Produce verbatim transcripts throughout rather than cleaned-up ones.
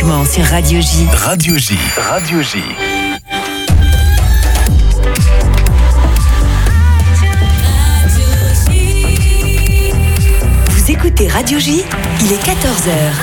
changement sur Radio J. Radio J. Radio J. Vous écoutez Radio J, il est quatorze heures.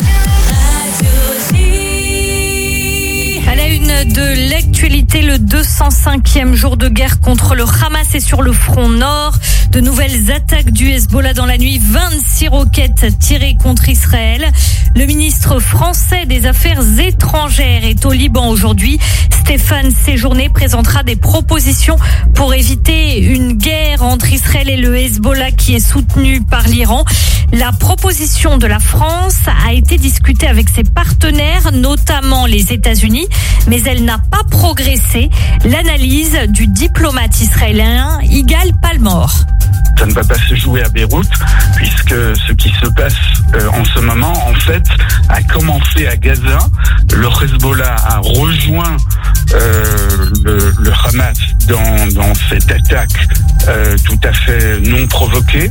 À la une de l'actualité, le deux cent cinquième jour de guerre contre le Hamas est sur le front nord. De nouvelles attaques du Hezbollah dans la nuit, vingt-six roquettes tirées contre Israël. Le ministre français des Affaires étrangères est au Liban aujourd'hui. Stéphane Séjourné présentera des propositions pour éviter une guerre entre Israël et le Hezbollah qui est soutenu par l'Iran. La proposition de la France a été discutée avec ses partenaires, notamment les États-Unis, mais elle n'a pas progressé. L'analyse du diplomate israélien Yigal Palmor. Ça ne va pas se jouer à Beyrouth, puisque ce qui se passe euh, en ce moment, en fait, a commencé à Gaza. Le Hezbollah a rejoint euh, le, le Hamas dans, dans cette attaque euh, tout à fait non provoquée.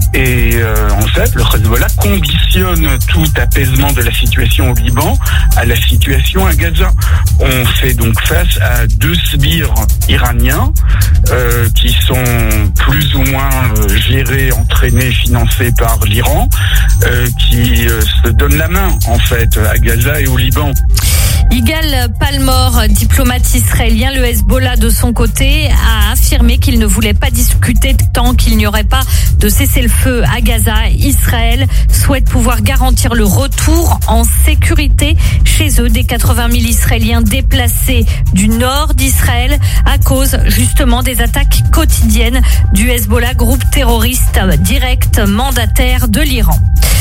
Et euh, en fait, le Hezbollah conditionne tout apaisement de la situation au Liban à la situation à Gaza. On fait donc face à deux sbires iraniens euh, qui sont plus ou moins euh, gérés, entraînés, financés par l'Iran, euh, qui euh, se donnent la main en fait à Gaza et au Liban. Yigal Palmor, diplomate israélien, le Hezbollah de son côté a affirmé qu'il ne voulait pas discuter tant qu'il n'y aurait pas de cessez-le-feu à Gaza. Israël souhaite pouvoir garantir le retour en sécurité chez eux des quatre-vingt mille Israéliens déplacés du nord d'Israël à cause justement des attaques quotidiennes du Hezbollah, groupe terroriste direct mandataire de l'Iran.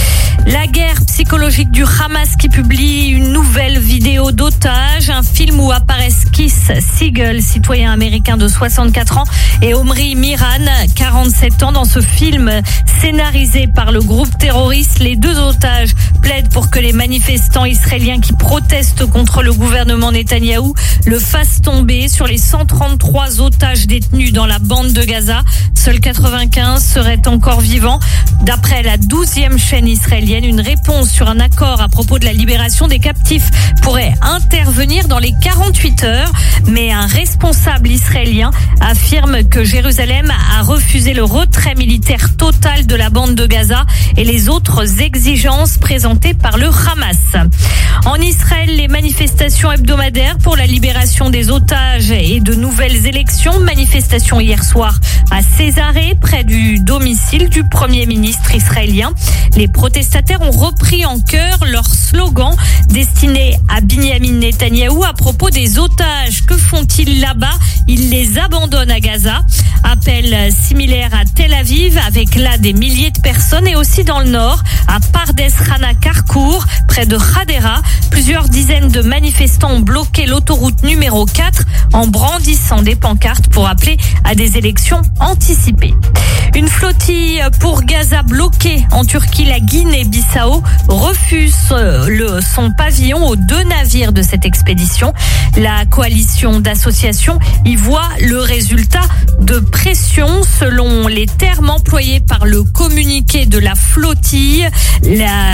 La guerre psychologique du Hamas qui publie une nouvelle vidéo d'otage, un film où apparaissent Keith Siegel, citoyen américain de soixante-quatre ans, et Omri Miran, quarante-sept ans. Dans ce film scénarisé par le groupe terroriste, les deux otages plaident pour que les manifestants israéliens qui protestent contre le gouvernement Netanyahou le fassent tomber. Sur les cent trente-trois otages détenus dans la bande de Gaza, seuls quatre-vingt-quinze seraient encore vivants. D'après la douzième chaîne israélienne, une réponse sur un accord à propos de la libération des captifs pourrait intervenir dans les quarante-huit heures, mais un responsable israélien affirme que Jérusalem a refusé le retrait militaire total de la bande de Gaza et les autres exigences présentées par le Hamas. En Israël, les manifestations hebdomadaires pour la libération des otages et de nouvelles élections. Manifestation hier soir à Césarée, près du domicile du Premier ministre israélien. Les protestataires ont repris en chœur leur slogan destiné à Binyamin Netanyahou à propos des otages. Que font-ils là-bas? Ils les abandonnent à Gaza. Appel similaire à Tel Aviv avec là des milliers de personnes, et aussi dans le nord, à Pardes Chana Karkour, près de Hadera. Plusieurs dizaines de manifestants ont bloqué l'autoroute numéro quatre en brandissant des pancartes pour appeler à des élections anticipées. Une flottille pour Gaza bloquée en Turquie. La Guinée-Bissau refuse le, son pavillon aux deux navires de cette expédition. La coalition d'associations y voit le résultat de pression. Selon les termes employés par le communiqué de la flottille, la,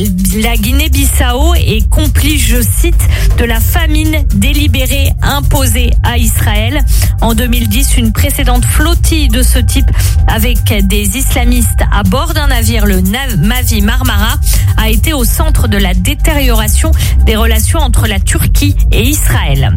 la Guinée-Bissau est complice, je cite, de la famine délibérée imposée à Israël. En deux mille dix, une précédente flottille de ce type avec des islamistes à bord d'un navire, le Mavi Marmara, a été au centre de la détérioration des relations entre la Turquie et Israël.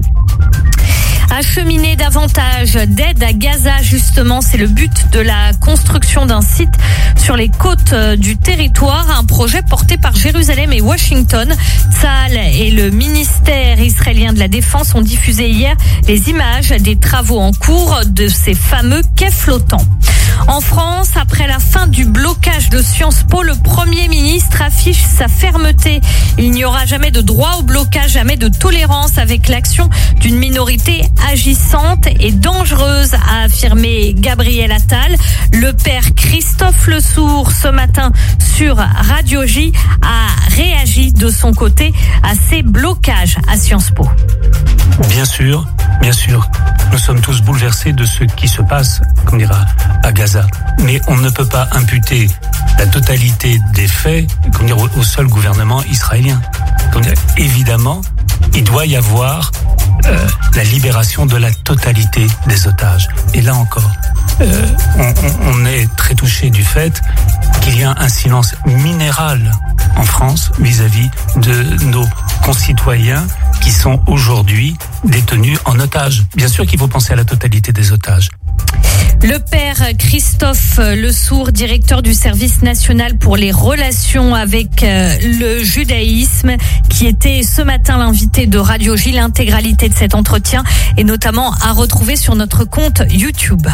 Acheminer davantage d'aide à Gaza, justement, c'est le but de la construction d'un site sur les côtes du territoire, un projet porté par Jérusalem et Washington. Tsahal et le ministère israélien de la Défense ont diffusé hier les images des travaux en cours de ces fameux quais flottants. En France, après la fin du blocage de Sciences Po, le Premier ministre affiche sa fermeté. Il n'y aura jamais de droit au blocage, jamais de tolérance avec l'action d'une minorité agissante et dangereuse, a affirmé Gabriel Attal. Le père Christophe Lesourd, ce matin sur Radio J, a réagi de son côté à ces blocages à Sciences Po. Bien sûr, bien sûr. Nous sommes tous bouleversés de ce qui se passe, comme dira à Gaza. Gaza. Mais on ne peut pas imputer la totalité des faits, comment dire, au, au seul gouvernement israélien. Comment dire, évidemment, il doit y avoir euh, la libération de la totalité des otages. Et là encore, euh, on, on est très touché du fait qu'il y a un silence minéral en France vis-à-vis de nos concitoyens qui sont aujourd'hui détenus en otage. Bien sûr qu'il faut penser à la totalité des otages. Le père Christophe Lesourd, directeur du service national pour les relations avec le judaïsme, qui était ce matin l'invité de Radio J. L'intégralité de cet entretien est notamment à retrouver sur notre compte YouTube.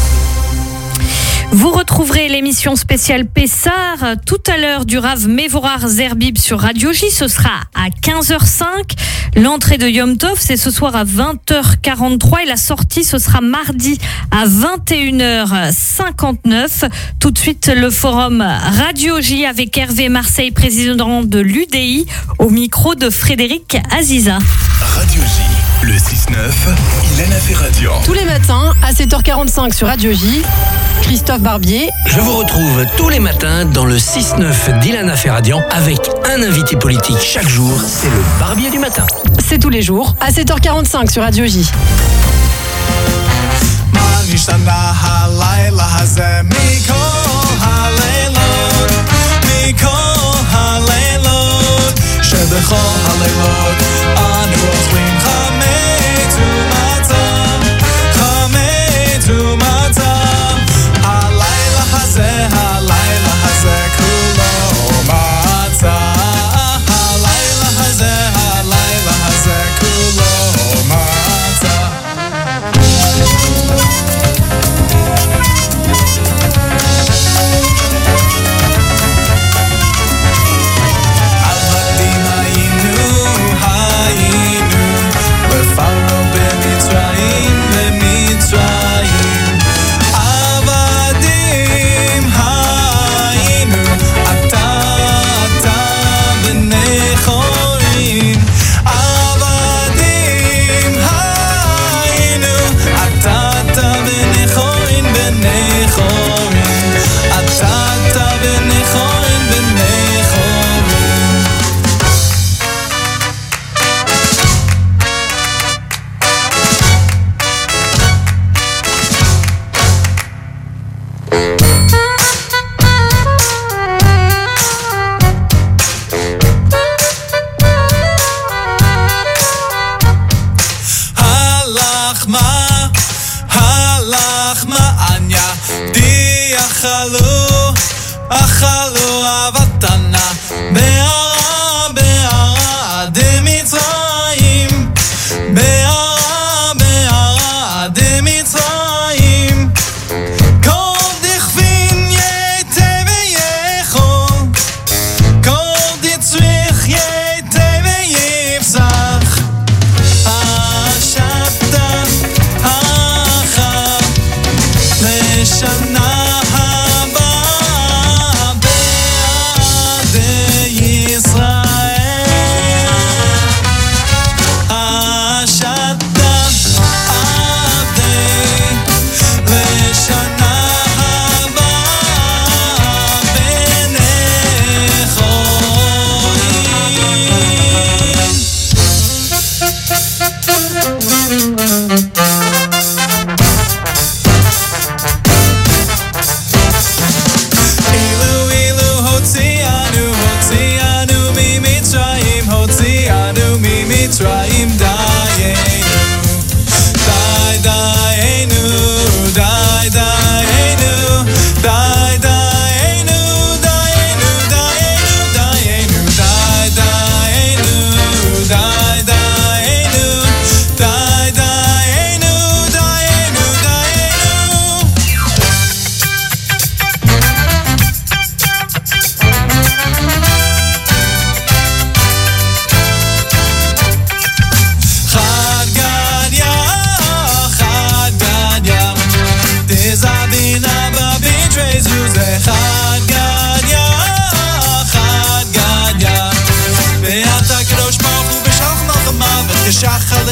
Vous retrouverez l'émission spéciale Pessar tout à l'heure du Rav Mevorar Zerbib sur Radio J. Ce sera à quinze heures cinq. L'entrée de Yom Tov, c'est ce soir à vingt heures quarante-trois et la sortie, ce sera mardi à vingt et une heures cinquante-neuf. Tout de suite, le forum Radio J avec Hervé Marseille, président de l'U D I, au micro de Frédéric Aziza. Radio J, le six neuf, Ilana Ferradian. Tous les matins à sept heures quarante-cinq sur Radio J, Christophe Barbier. Je vous retrouve tous les matins dans le six neuf d'Ilana Ferradian avec un invité politique chaque jour. C'est le Barbier du matin. C'est tous les jours à sept heures quarante-cinq sur Radio J.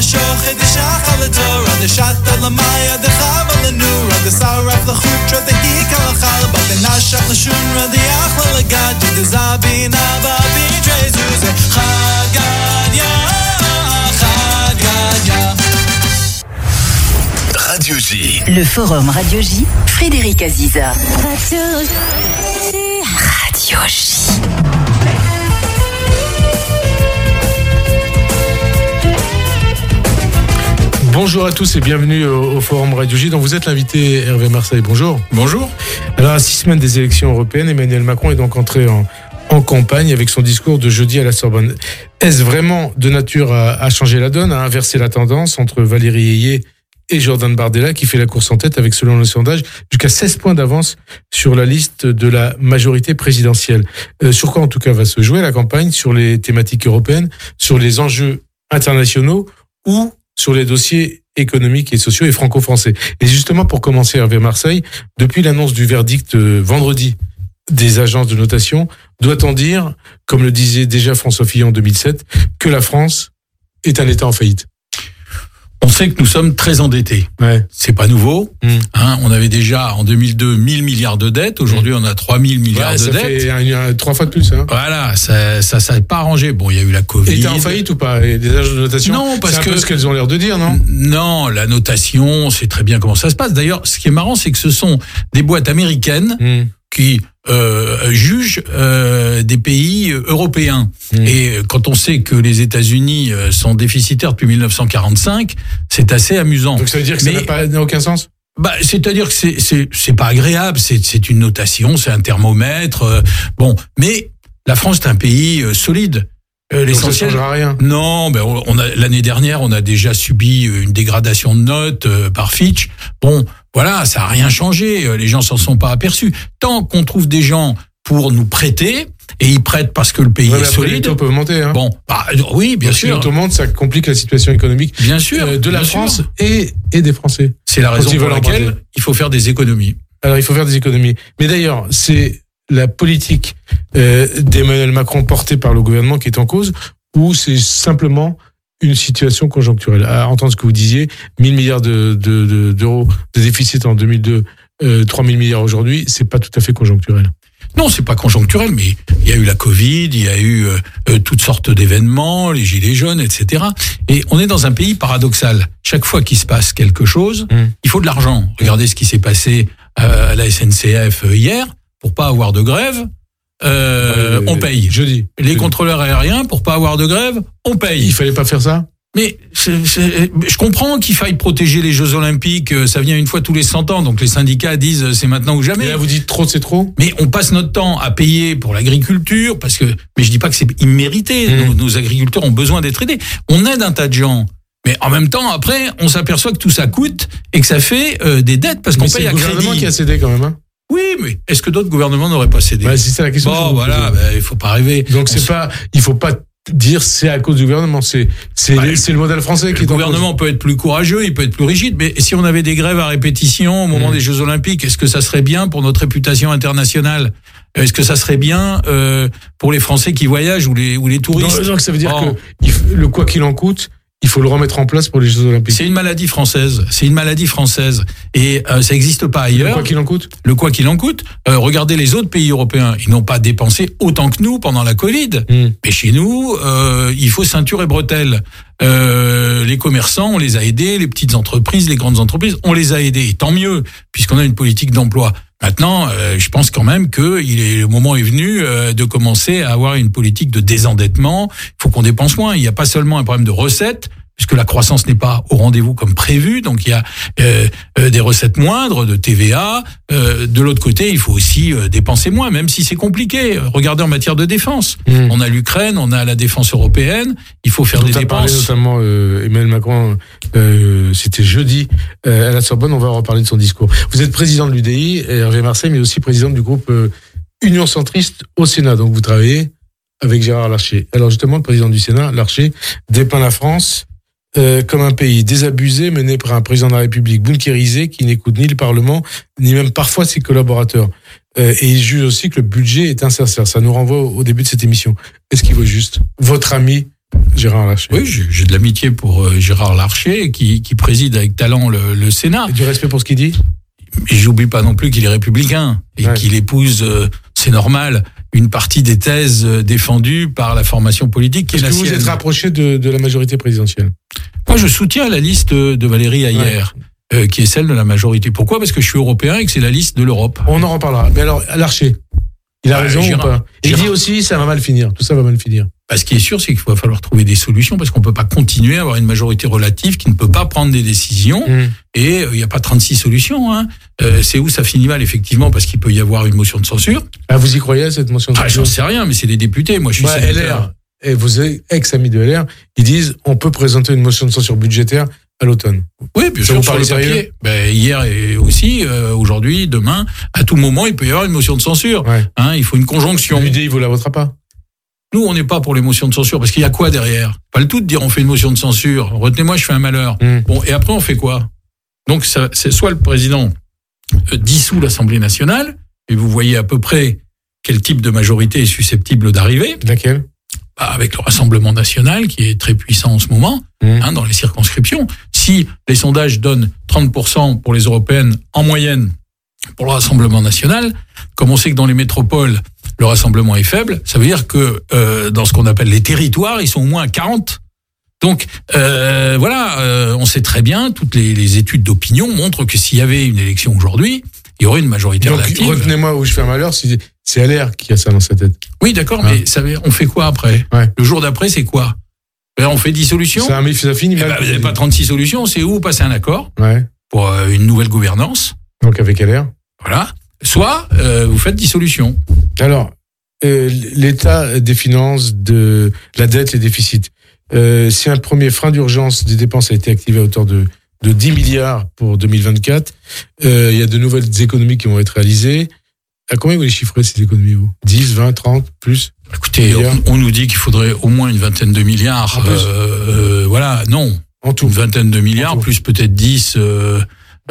the shot, the lamaya, the chaval, the nura, the saraf, the chutra, the רדיח ולגד דזבין אבא ביג'זוזה חגניה חגניה Radio J. Le forum Radio J, Frédéric Aziza. Radio J. Bonjour à tous et bienvenue au, au Forum Radio J dont vous êtes l'invité Hervé Marseille. Bonjour. Bonjour. Alors à six semaines des élections européennes, Emmanuel Macron est donc entré en, en campagne avec son discours de jeudi à la Sorbonne. Est-ce vraiment de nature à, à changer la donne, à inverser la tendance entre Valérie Ayé et Jordan Bardella qui fait la course en tête avec, selon le sondage, jusqu'à seize points d'avance sur la liste de la majorité présidentielle. Euh, sur quoi en tout cas va se jouer la campagne? Sur les thématiques européennes, sur les enjeux internationaux ou sur les dossiers économiques et sociaux et franco-français. Et justement, pour commencer, Hervé Marseille, depuis l'annonce du verdict euh, vendredi des agences de notation, doit-on dire, comme le disait déjà François Fillon en deux mille sept, que la France est un État en faillite? On sait que nous sommes très endettés. Ouais. C'est pas nouveau. Mmh. Hein, on avait déjà en deux mille deux mille milliards de dettes. Aujourd'hui, on a trois mille milliards ouais, de ça dettes. Fait un, un, trois fois de plus. Hein. Voilà, ça, ça, ça n'a pas arrangé. Bon, il y a eu la Covid. État en faillite ou pas? Et des agences de notation? Non, parce c'est un que peu ce qu'elles ont l'air de dire, non? Non, la notation, on sait très bien comment ça se passe. D'ailleurs, ce qui est marrant, c'est que ce sont des boîtes américaines mmh. qui euh, jugent euh, des pays européens. Mmh. Et quand on sait que les États-Unis sont déficitaires depuis mille neuf cent quarante-cinq, c'est assez amusant. Donc ça veut dire que Mais, ça n'a, pas, n'a aucun sens? Bah, c'est-à-dire que c'est, c'est, c'est pas agréable, c'est, c'est une notation, c'est un thermomètre. Euh, bon, mais la France est un pays euh, solide. Euh, l'essentiel. Donc ça changera rien. Non, ben on a l'année dernière, on a déjà subi une dégradation de notes euh, par Fitch. Bon, voilà, ça a rien changé. Les gens s'en sont pas aperçus. Tant qu'on trouve des gens pour nous prêter, et ils prêtent parce que le pays ouais, est solide. Les taux peuvent monter. Hein. Bon, bah, oui, bien Donc, sûr. Si les taux montent, ça complique la situation économique. Bien sûr. Euh, de la France sûr. et et des Français. C'est la raison pour laquelle il faut faire des économies. Alors il faut faire des économies. Mais d'ailleurs, c'est la politique euh, d'Emmanuel Macron portée par le gouvernement qui est en cause, ou c'est simplement une situation conjoncturelle? À entendre ce que vous disiez, mille milliards de, de, de, d'euros de déficit en deux mille deux, euh, trois mille milliards aujourd'hui, c'est pas tout à fait conjoncturel. Non, c'est pas conjoncturel, mais il y a eu la Covid, il y a eu euh, toutes sortes d'événements, les gilets jaunes, et cetera. Et on est dans un pays paradoxal. Chaque fois qu'il se passe quelque chose, mmh. il faut de l'argent. Regardez ce qui s'est passé euh, à la S N C F hier, pour pas avoir de grève. Euh, euh, on paye. Jeudi. Les jeudi. Contrôleurs aériens, pour pas avoir de grève, on paye. Il fallait pas faire ça? Mais c'est, c'est, je comprends qu'il faille protéger les Jeux Olympiques, ça vient une fois tous les cent ans, donc les syndicats disent c'est maintenant ou jamais. Et là vous dites trop, c'est trop? Mais on passe notre temps à payer pour l'agriculture, parce que, mais je dis pas que c'est immérité, mmh. nos, nos agriculteurs ont besoin d'être aidés. On aide un tas de gens. Mais en même temps, après, on s'aperçoit que tout ça coûte et que ça fait euh, des dettes parce qu'on mais paye à crédit. C'est le gouvernement qui a cédé quand même, hein? Oui, mais est-ce que d'autres gouvernements n'auraient pas cédé? Bah, c'est ça la question. Bon, voilà, bah, il faut pas rêver. Donc on c'est se... pas, il faut pas dire c'est à cause du gouvernement, c'est c'est bah, c'est le modèle français qui est en cause. Le gouvernement peut être plus courageux, il peut être plus rigide, mais si on avait des grèves à répétition au moment mmh. des Jeux Olympiques, est-ce que ça serait bien pour notre réputation internationale? Est-ce que ça serait bien euh, pour les Français qui voyagent ou les ou les touristes? Donc, donc ça veut dire oh. que il, le quoi qu'il en coûte, il faut le remettre en place pour les Jeux Olympiques. C'est une maladie française. C'est une maladie française. Et euh, ça n'existe pas ailleurs. Le quoi qu'il en coûte. Le quoi qu'il en coûte. Euh, regardez les autres pays européens. Ils n'ont pas dépensé autant que nous pendant la Covid. Mmh. Mais chez nous, euh, il faut ceinture et bretelles. Euh, les commerçants, on les a aidés. Les petites entreprises, les grandes entreprises, on les a aidés. Et tant mieux, puisqu'on a une politique d'emploi. Maintenant, euh, je pense quand même que il est, le moment est venu euh, de commencer à avoir une politique de désendettement. Il faut qu'on dépense moins. Il n'y a pas seulement un problème de recettes, puisque la croissance n'est pas au rendez-vous comme prévu. Donc il y a euh, euh, des recettes moindres de T V A. Euh, de l'autre côté, il faut aussi euh, dépenser moins, même si c'est compliqué. Regardez en matière de défense. Mmh. On a l'Ukraine, on a la défense européenne. Il faut faire dont des a dépenses. Parlé notamment euh, Emmanuel Macron, euh, c'était jeudi euh, à la Sorbonne. On va reparler de son discours. Vous êtes président de l'U D I, Hervé Marseille, mais aussi président du groupe euh, Union Centriste au Sénat. Donc vous travaillez avec Gérard Larcher. Alors justement, le président du Sénat, Larcher, dépeint la France Euh, comme un pays désabusé, mené par un président de la République bunkérisé qui n'écoute ni le Parlement, ni même parfois ses collaborateurs. Euh, et il juge aussi que le budget est insincère. Ça nous renvoie au début de cette émission. Est-ce qu'il vaut juste votre ami Gérard Larcher? Oui, j'ai de l'amitié pour euh, Gérard Larcher, qui, qui préside avec talent le, le Sénat. Et du respect pour ce qu'il dit? Et j'oublie pas non plus qu'il est républicain et ouais. qu'il épouse euh, c'est normal, une partie des thèses défendues par la formation politique qui est, est la sienne. Est-ce que vous êtes rapproché de, de la majorité présidentielle? Moi, je soutiens la liste de Valérie Hayer, ouais. euh, qui est celle de la majorité. Pourquoi? Parce que je suis européen et que c'est la liste de l'Europe. On en reparlera. Mais alors, Larcher, il a ouais, raison ou pas? Il dit aussi, ça va mal finir. Tout ça va mal finir. Bah, ce qui est sûr, c'est qu'il va falloir trouver des solutions parce qu'on peut pas continuer à avoir une majorité relative qui ne peut pas prendre des décisions. Mmh. Et il euh, n'y a pas trente-six solutions. Hein. Euh, c'est où ça finit mal, effectivement, parce qu'il peut y avoir une motion de censure. Ah, vous y croyez à cette motion de censure? Ah, j'en sais rien, mais c'est des députés. Moi, je suis bah, sénateur. L R, et vos ex-amis de L R, ils disent on peut présenter une motion de censure budgétaire à l'automne. Oui, bien sûr, sur le papier. Ben, hier et aussi, euh, aujourd'hui, demain, à tout moment, il peut y avoir une motion de censure. Ouais. Hein, il faut une conjonction. L'U D I, vous la votera pas? Nous, on n'est pas pour les motions de censure, parce qu'il y a quoi derrière? Pas le tout de dire on fait une motion de censure. Retenez-moi, je fais un malheur. Mmh. Bon, et après, on fait quoi? Donc, ça, c'est soit le président euh, dissout l'Assemblée nationale, et vous voyez à peu près quel type de majorité est susceptible d'arriver. Laquelle? Bah, avec le Rassemblement national, qui est très puissant en ce moment, mmh. hein, dans les circonscriptions. Si les sondages donnent trente pour cent pour les européennes en moyenne pour le Rassemblement national, comme on sait que dans les métropoles, le rassemblement est faible, ça veut dire que euh, dans ce qu'on appelle les territoires, ils sont au moins à quarante. Donc euh, voilà, euh, on sait très bien, toutes les, les études d'opinion montrent que s'il y avait une élection aujourd'hui, il y aurait une majorité Donc, relative. Retenez-moi où je fais un malheur, c'est L R qui a ça dans sa tête. Oui, d'accord, hein? Mais ça, on fait quoi après? Ouais. Le jour d'après, c'est quoi? Ben, on fait dix solutions. Ça, ça finit eh mal. ben, vous n'avez pas trente-six solutions, c'est où passer un accord ouais. pour euh, une nouvelle gouvernance. Donc avec L R. Voilà. Soit euh, vous faites dissolution. Alors, euh, l'état des finances, de la dette, les déficits. Euh, si un premier frein d'urgence des dépenses a été activé à hauteur de, de dix milliards pour deux mille vingt-quatre, euh, il y a de nouvelles économies qui vont être réalisées. À combien vous les chiffrez ces économies, vous? dix, vingt, trente, plus? Écoutez, on, on nous dit qu'il faudrait au moins une vingtaine de milliards. Euh, euh, voilà, non. En tout. Une vingtaine de milliards, plus peut-être dix euh,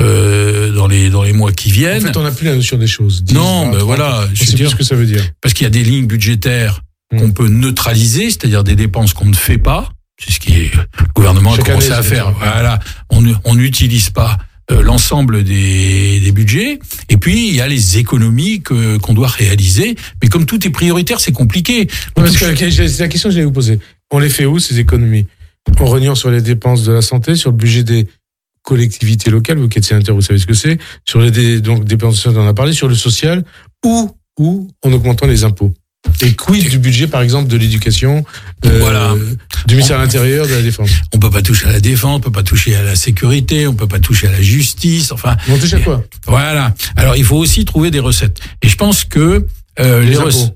euh, dans les dans les mois qui viennent. En fait, on n'a plus la notion des choses. dix, non, vingt, ben trente, voilà. Je sais plus ce que ça veut dire. Parce qu'il y a des lignes budgétaires mmh. qu'on peut neutraliser, c'est-à-dire des dépenses qu'on ne fait pas. C'est ce qui est, le gouvernement Chaque a commencé année, à faire. Voilà, on on n'utilise pas euh, l'ensemble des, des budgets. Et puis il y a les économies que qu'on doit réaliser. Mais comme tout est prioritaire, c'est compliqué. Non, parce que c'est la question que j'allais vous poser. On les fait où ces économies? En reniant sur les dépenses de la santé, sur le budget des collectivités locales, vous qui êtes sénateur, vous savez ce que c'est, sur les dé, donc dépenses, on en a parlé, sur le social, ou ou en augmentant les impôts. Et quid du budget, par exemple, de l'éducation, euh, voilà. du ministère de l'Intérieur, de la Défense? On peut pas toucher à la défense, on peut pas toucher à la sécurité, on peut pas toucher à la justice, enfin. On touche à quoi? Voilà. Alors, il faut aussi trouver des recettes. Et je pense que euh, les, les recettes,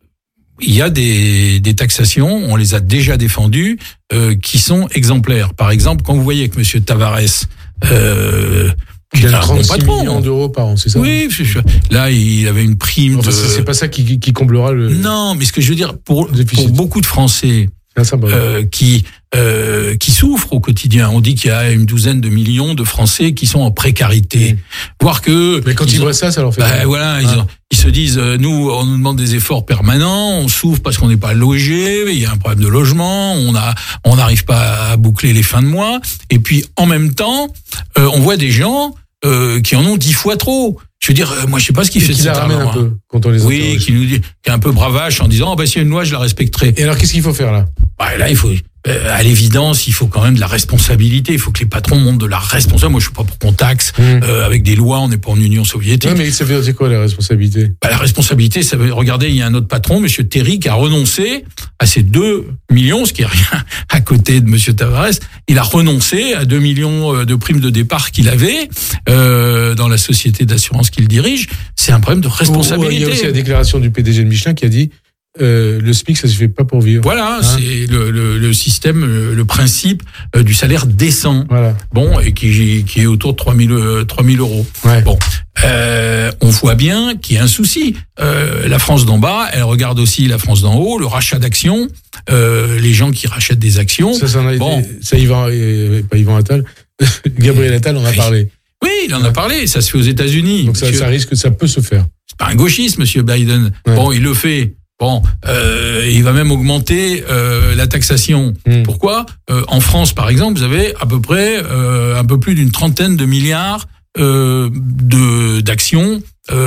il y a des, des taxations, on les a déjà défendues, euh, qui sont exemplaires. Par exemple, quand vous voyez que Monsieur Tavares euh, il a trente-six millions d'euros par an, c'est ça? Oui, c'est sûr. Là, il avait une prime. Enfin, de... c'est pas ça qui, qui comblera le. Non, mais ce que je veux dire, pour, pour beaucoup de Français euh, qui euh, qui souffrent au quotidien, on dit qu'il y a une douzaine de millions de Français qui sont en précarité, mmh. voire que. Mais quand ils, ils voient ont... ça, ça leur fait. Bah, voilà, ah. ils, ont, ils se disent, euh, nous, on nous demande des efforts permanents, on souffre parce qu'on n'est pas logé, il y a un problème de logement, on a, on n'arrive pas à boucler les fins de mois, et puis en même temps, euh, on voit des gens euh, qui en ont dix fois trop. Je veux dire, moi, je sais pas ce qu'il fait de cet argent. Un peu quand on les oui, interroge. Qui nous dit, qui est un peu bravache en disant, oh, bah, s'il y a une loi, je la respecterai. Et alors, qu'est-ce qu'il faut faire là? Bah, là, il faut, euh, à l'évidence, il faut quand même de la responsabilité. Il faut que les patrons montrent de la responsabilité. Moi, je suis pas pour qu'on taxe mmh. euh, avec des lois. On n'est pas en Union soviétique. Non, mais ça veut dire quoi la responsabilité? Bah, la responsabilité, ça veut. Regardez, il y a un autre patron, Monsieur Terry, qui a renoncé à ces deux millions, ce qui est rien à côté de Monsieur Tavares. Il a renoncé à deux millions de primes de départ qu'il avait euh, dans la société d'assurance qu'il dirige. C'est un problème de responsabilité. Oh, il y a aussi la déclaration du P D G de Michelin qui a dit. Euh, le SMIC, ça se fait pas pour vivre. Voilà, hein c'est le, le, le système, le, le principe euh, du salaire décent. Voilà. Bon, et qui, qui est autour de trois mille euros. Ouais. Bon, euh, on voit bien qu'il y a un souci. Euh, la France d'en bas, elle regarde aussi la France d'en haut, le rachat d'actions, euh, les gens qui rachètent des actions. Ça, ça, en a bon. été, ça Yvan, euh, pas Yvan Attal, Gabriel Attal en a parlé. Oui, il en a parlé. Ça se fait aux États-Unis. Donc ça, ça risque, ça peut se faire. C'est pas un gauchiste, Monsieur Biden. Ouais. Bon, il le fait. Bon, euh, il va même augmenter euh, la taxation. Mmh. Pourquoi euh, en France, par exemple, vous avez à peu près euh, un peu plus d'une trentaine de milliards euh, de d'actions euh, pour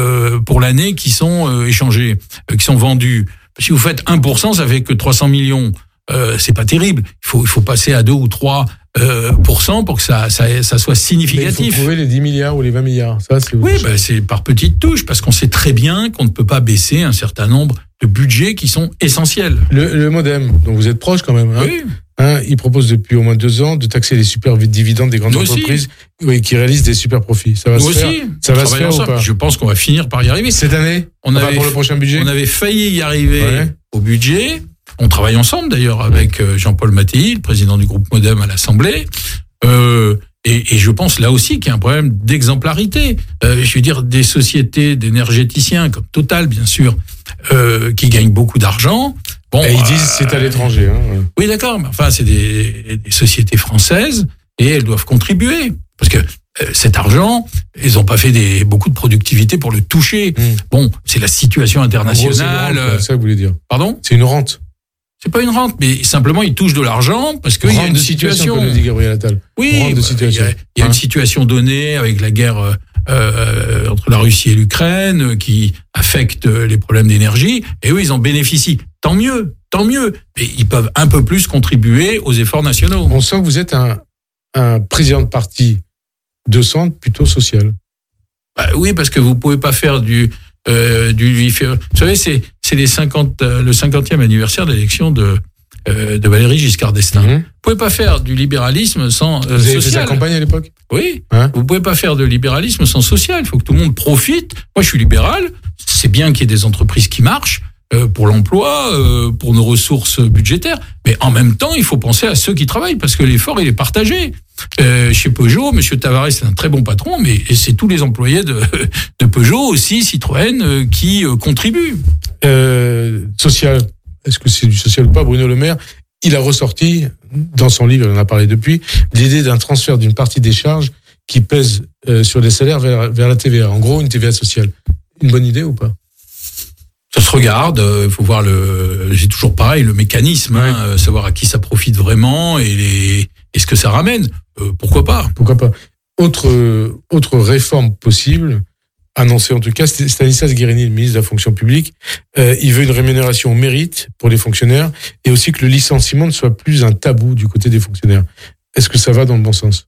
pour l'année qui sont euh, échangés, euh, qui sont vendus. Si vous faites un pour cent, ça fait que trois cents millions. Euh, c'est pas terrible. Il faut, il faut passer à deux ou trois euh, pour cent pour que ça, ça, ça soit significatif. Mais il faut trouver les dix milliards ou les vingt milliards. Ça, c'est oui, bah, c'est par petites touches, parce qu'on sait très bien qu'on ne peut pas baisser un certain nombre de budgets qui sont essentiels. Le, le MoDem, dont vous êtes proche quand même, hein, oui. hein, il propose depuis au moins deux ans de taxer les super dividendes des grandes Nous entreprises oui, qui réalisent des super profits. Ça va Nous se faire. aussi, Ça va se faire ou pas? Je pense qu'on va finir par y arriver. Cette année, on enfin, avait pour le prochain budget, on avait failli y arriver ouais. au budget. On travaille ensemble d'ailleurs avec Jean-Paul Mattei, le président du groupe MoDem à l'Assemblée. Euh, et, et je pense là aussi qu'il y a un problème d'exemplarité. Euh, je veux dire, des sociétés d'énergéticiens comme Total, bien sûr, euh, qui gagnent beaucoup d'argent. Bon, et ils disent euh, c'est à l'étranger. Hein. Oui, d'accord, mais enfin, c'est des, des sociétés françaises et elles doivent contribuer. Parce que euh, cet argent, ils n'ont pas fait des, beaucoup de productivité pour le toucher. Mmh. Bon, c'est la situation internationale. En gros, c'est une rente, c'est ça que vous voulez dire. Pardon ? C'est une rente. C'est pas une rente, mais simplement ils touchent de l'argent parce qu'il y a une situation. Comme le dit Gabriel Attal. Oui, rente de situation. il y a, il y a hein? une situation donnée avec la guerre euh, entre la Russie et l'Ukraine qui affecte les problèmes d'énergie. Et oui, ils en bénéficient. Tant mieux, tant mieux. Mais ils peuvent un peu plus contribuer aux efforts nationaux. On sent que vous êtes un, un président de parti de centre plutôt social. Bah oui, parce que vous pouvez pas faire du euh, du. Vous savez, c'est c'est les cinquante le cinquantième anniversaire de l'élection de euh, de Valéry Giscard d'Estaing. Mmh. Vous pouvez pas faire du libéralisme sans euh, vous avez social. fait sa campagne à l'époque. Oui. Hein? Vous pouvez pas faire de libéralisme sans social. Il faut que tout le monde profite. Moi, je suis libéral. C'est bien qu'il y ait des entreprises qui marchent. Euh, pour l'emploi, euh, pour nos ressources budgétaires. Mais en même temps, il faut penser à ceux qui travaillent, parce que l'effort, il est partagé. Euh, chez Peugeot, M. Tavares, c'est un très bon patron, mais c'est tous les employés de, de Peugeot, aussi Citroën, euh, qui euh, contribuent. Euh, social, est-ce que c'est du social ou pas? Bruno Le Maire, il a ressorti, dans son livre, il en a parlé depuis, l'idée d'un transfert d'une partie des charges qui pèsent euh, sur les salaires vers, vers la T V A. En gros, une T V A sociale. Une bonne idée ou pas? Ça se regarde, il euh, faut voir le, c'est toujours pareil, le mécanisme, ouais. hein, euh, savoir à qui ça profite vraiment et, les, et ce que ça ramène. Euh, pourquoi pas? Pourquoi pas? Autre, euh, autre réforme possible, annoncée en tout cas, Stanislas Guérini, le ministre de la fonction publique, euh, il veut une rémunération au mérite pour les fonctionnaires et aussi que le licenciement ne soit plus un tabou du côté des fonctionnaires. Est-ce que ça va dans le bon sens?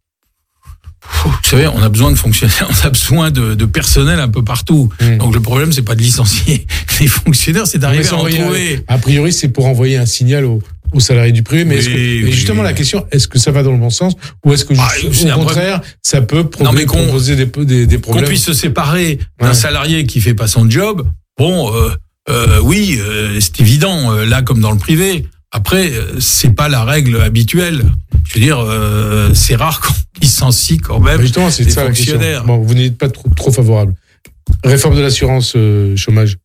Vous savez, on a besoin de fonctionnaires, on a besoin de, de personnel un peu partout. Mmh. Donc le problème, c'est pas de licencier les fonctionnaires, c'est d'arriver à en trouver. A priori, c'est pour envoyer un signal aux, aux salariés du privé. Mais, oui, est-ce que, oui, mais justement, oui. la question, est-ce que ça va dans le bon sens ou est-ce que ah, au contraire, vrai... ça peut non, mais poser des, des, des problèmes? Qu'on puisse se séparer d'un ouais. salarié qui fait pas son job, bon, euh, euh, oui, euh, c'est évident, euh, là comme dans le privé. Après, c'est pas la règle habituelle. Je veux dire, euh, c'est rare qu'on licencie quand même justement, c'est des ça, fonctionnaires. La bon, vous n'êtes pas trop, trop favorable. Réforme de l'assurance euh, chômage.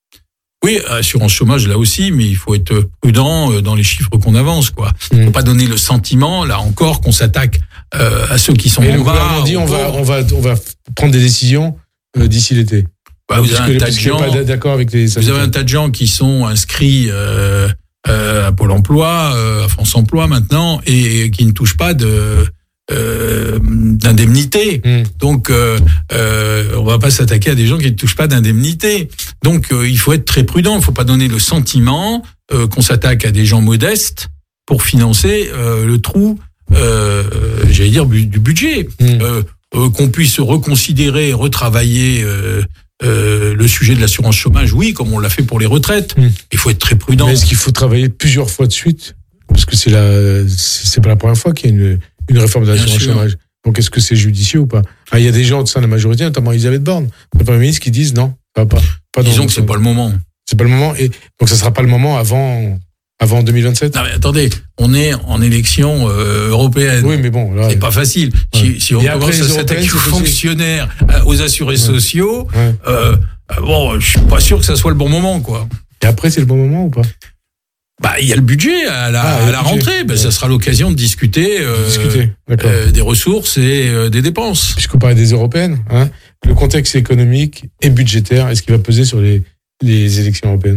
Oui, assurance chômage là aussi, mais il faut être prudent dans les chiffres qu'on avance, quoi. Il mmh. faut pas donner le sentiment, là encore, qu'on s'attaque euh, à ceux qui sont en bas. Et le gouvernement dit on va, on va, on va prendre des décisions euh, d'ici l'été. Bah, vous avez un tas de gens. Pas d'accord avec les vous avez un tas de gens qui sont inscrits. Euh, Euh, à Pôle Emploi, euh, à France Emploi maintenant, et qui ne touchent pas de euh, d'indemnité. Mmh. Donc, euh, euh, on va pas s'attaquer à des gens qui ne touchent pas d'indemnité. Donc, euh, il faut être très prudent. Il faut pas donner le sentiment euh, qu'on s'attaque à des gens modestes pour financer euh, le trou, euh, j'allais dire, du budget. Mmh. Euh, euh, qu'on puisse reconsidérer, retravailler. Euh, Euh, le sujet de l'assurance chômage, oui, comme on l'a fait pour les retraites. Mmh. Il faut être très prudent. Mais est-ce qu'il faut travailler plusieurs fois de suite? Parce que c'est la, c'est pas la première fois qu'il y a une, une réforme de l'assurance chômage. Donc est-ce que c'est judicieux ou pas? Ah, il y a des gens au sein de la majorité, notamment Elisabeth Borne, le Premier ministre, qui disent non, ça va pas. pas Disons que c'est pas le moment. C'est pas le moment, et donc ça sera pas le moment avant. Avant deux mille vingt-sept? Non mais attendez, on est en élection euh, européenne. Oui, mais bon, là, c'est pas facile. Ouais. Si, si on commence à s'attaquer aux fonctionnaires, aux assurés ouais. sociaux, ouais. Euh, bon, je suis pas sûr que ça soit le bon moment, quoi. Et après, c'est le bon moment ou pas? Bah, il y a le budget à la, ah, à la rentrée. Bah, ouais. Ça sera l'occasion de discuter, euh, discuter. Euh, des ressources et euh, des dépenses. Puisqu'on parlait des européennes, hein, le contexte économique et budgétaire, est-ce qu'il va peser sur les, les élections européennes?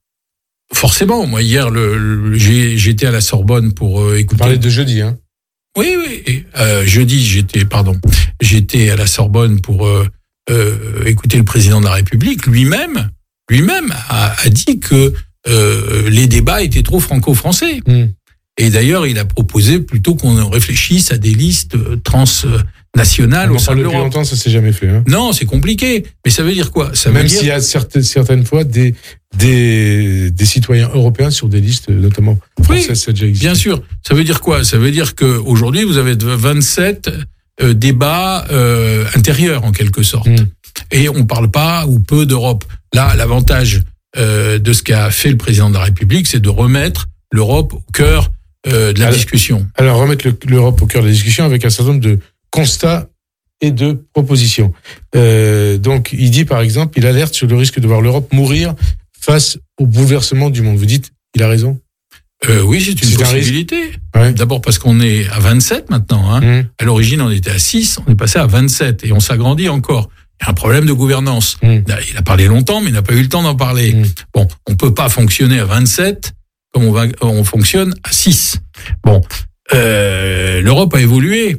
Forcément, moi hier, le, le, j'ai, j'étais à la Sorbonne pour euh, écouter. Vous parlez de jeudi, hein? Oui, oui. Euh, jeudi, j'étais, pardon, j'étais à la Sorbonne pour euh, euh, écoutez, le président de la République lui-même, lui-même a, a dit que euh, les débats étaient trop franco-français. Mmh. Et d'ailleurs, il a proposé plutôt qu'on réfléchisse à des listes transnationales au sein de l'Europe. Depuis longtemps, ça s'est jamais fait. Hein. Non, c'est compliqué. Mais ça veut dire quoi? Ça Même veut dire... s'il y a certaines, certaines fois des, des, des citoyens européens sur des listes, notamment françaises, oui, ça a déjà existé. Bien sûr. Ça veut dire quoi? Ça veut dire qu'aujourd'hui, vous avez vingt-sept euh, débats euh, intérieurs, en quelque sorte. Mmh. Et on ne parle pas ou peu d'Europe. Là, l'avantage euh, de ce qu'a fait le président de la République, c'est de remettre l'Europe au cœur euh, de la alors, discussion. Alors, remettre le, l'Europe au cœur de la discussion avec un certain nombre de constats et de propositions. Euh, donc, il dit, par exemple, il alerte sur le risque de voir l'Europe mourir face au bouleversement du monde. Vous dites, il a raison? Euh, oui, c'est une c'est possibilité. Ouais. D'abord parce qu'on est à vingt-sept maintenant. Hein. Mmh. À l'origine, on était à six, on est passé à vingt-sept et on s'agrandit encore. Il y a un problème de gouvernance. Mmh. Il a parlé longtemps, mais il n'a pas eu le temps d'en parler. Mmh. Bon, on peut pas fonctionner à vingt-sept comme on, va, on fonctionne à six. Bon, euh, l'Europe a évolué.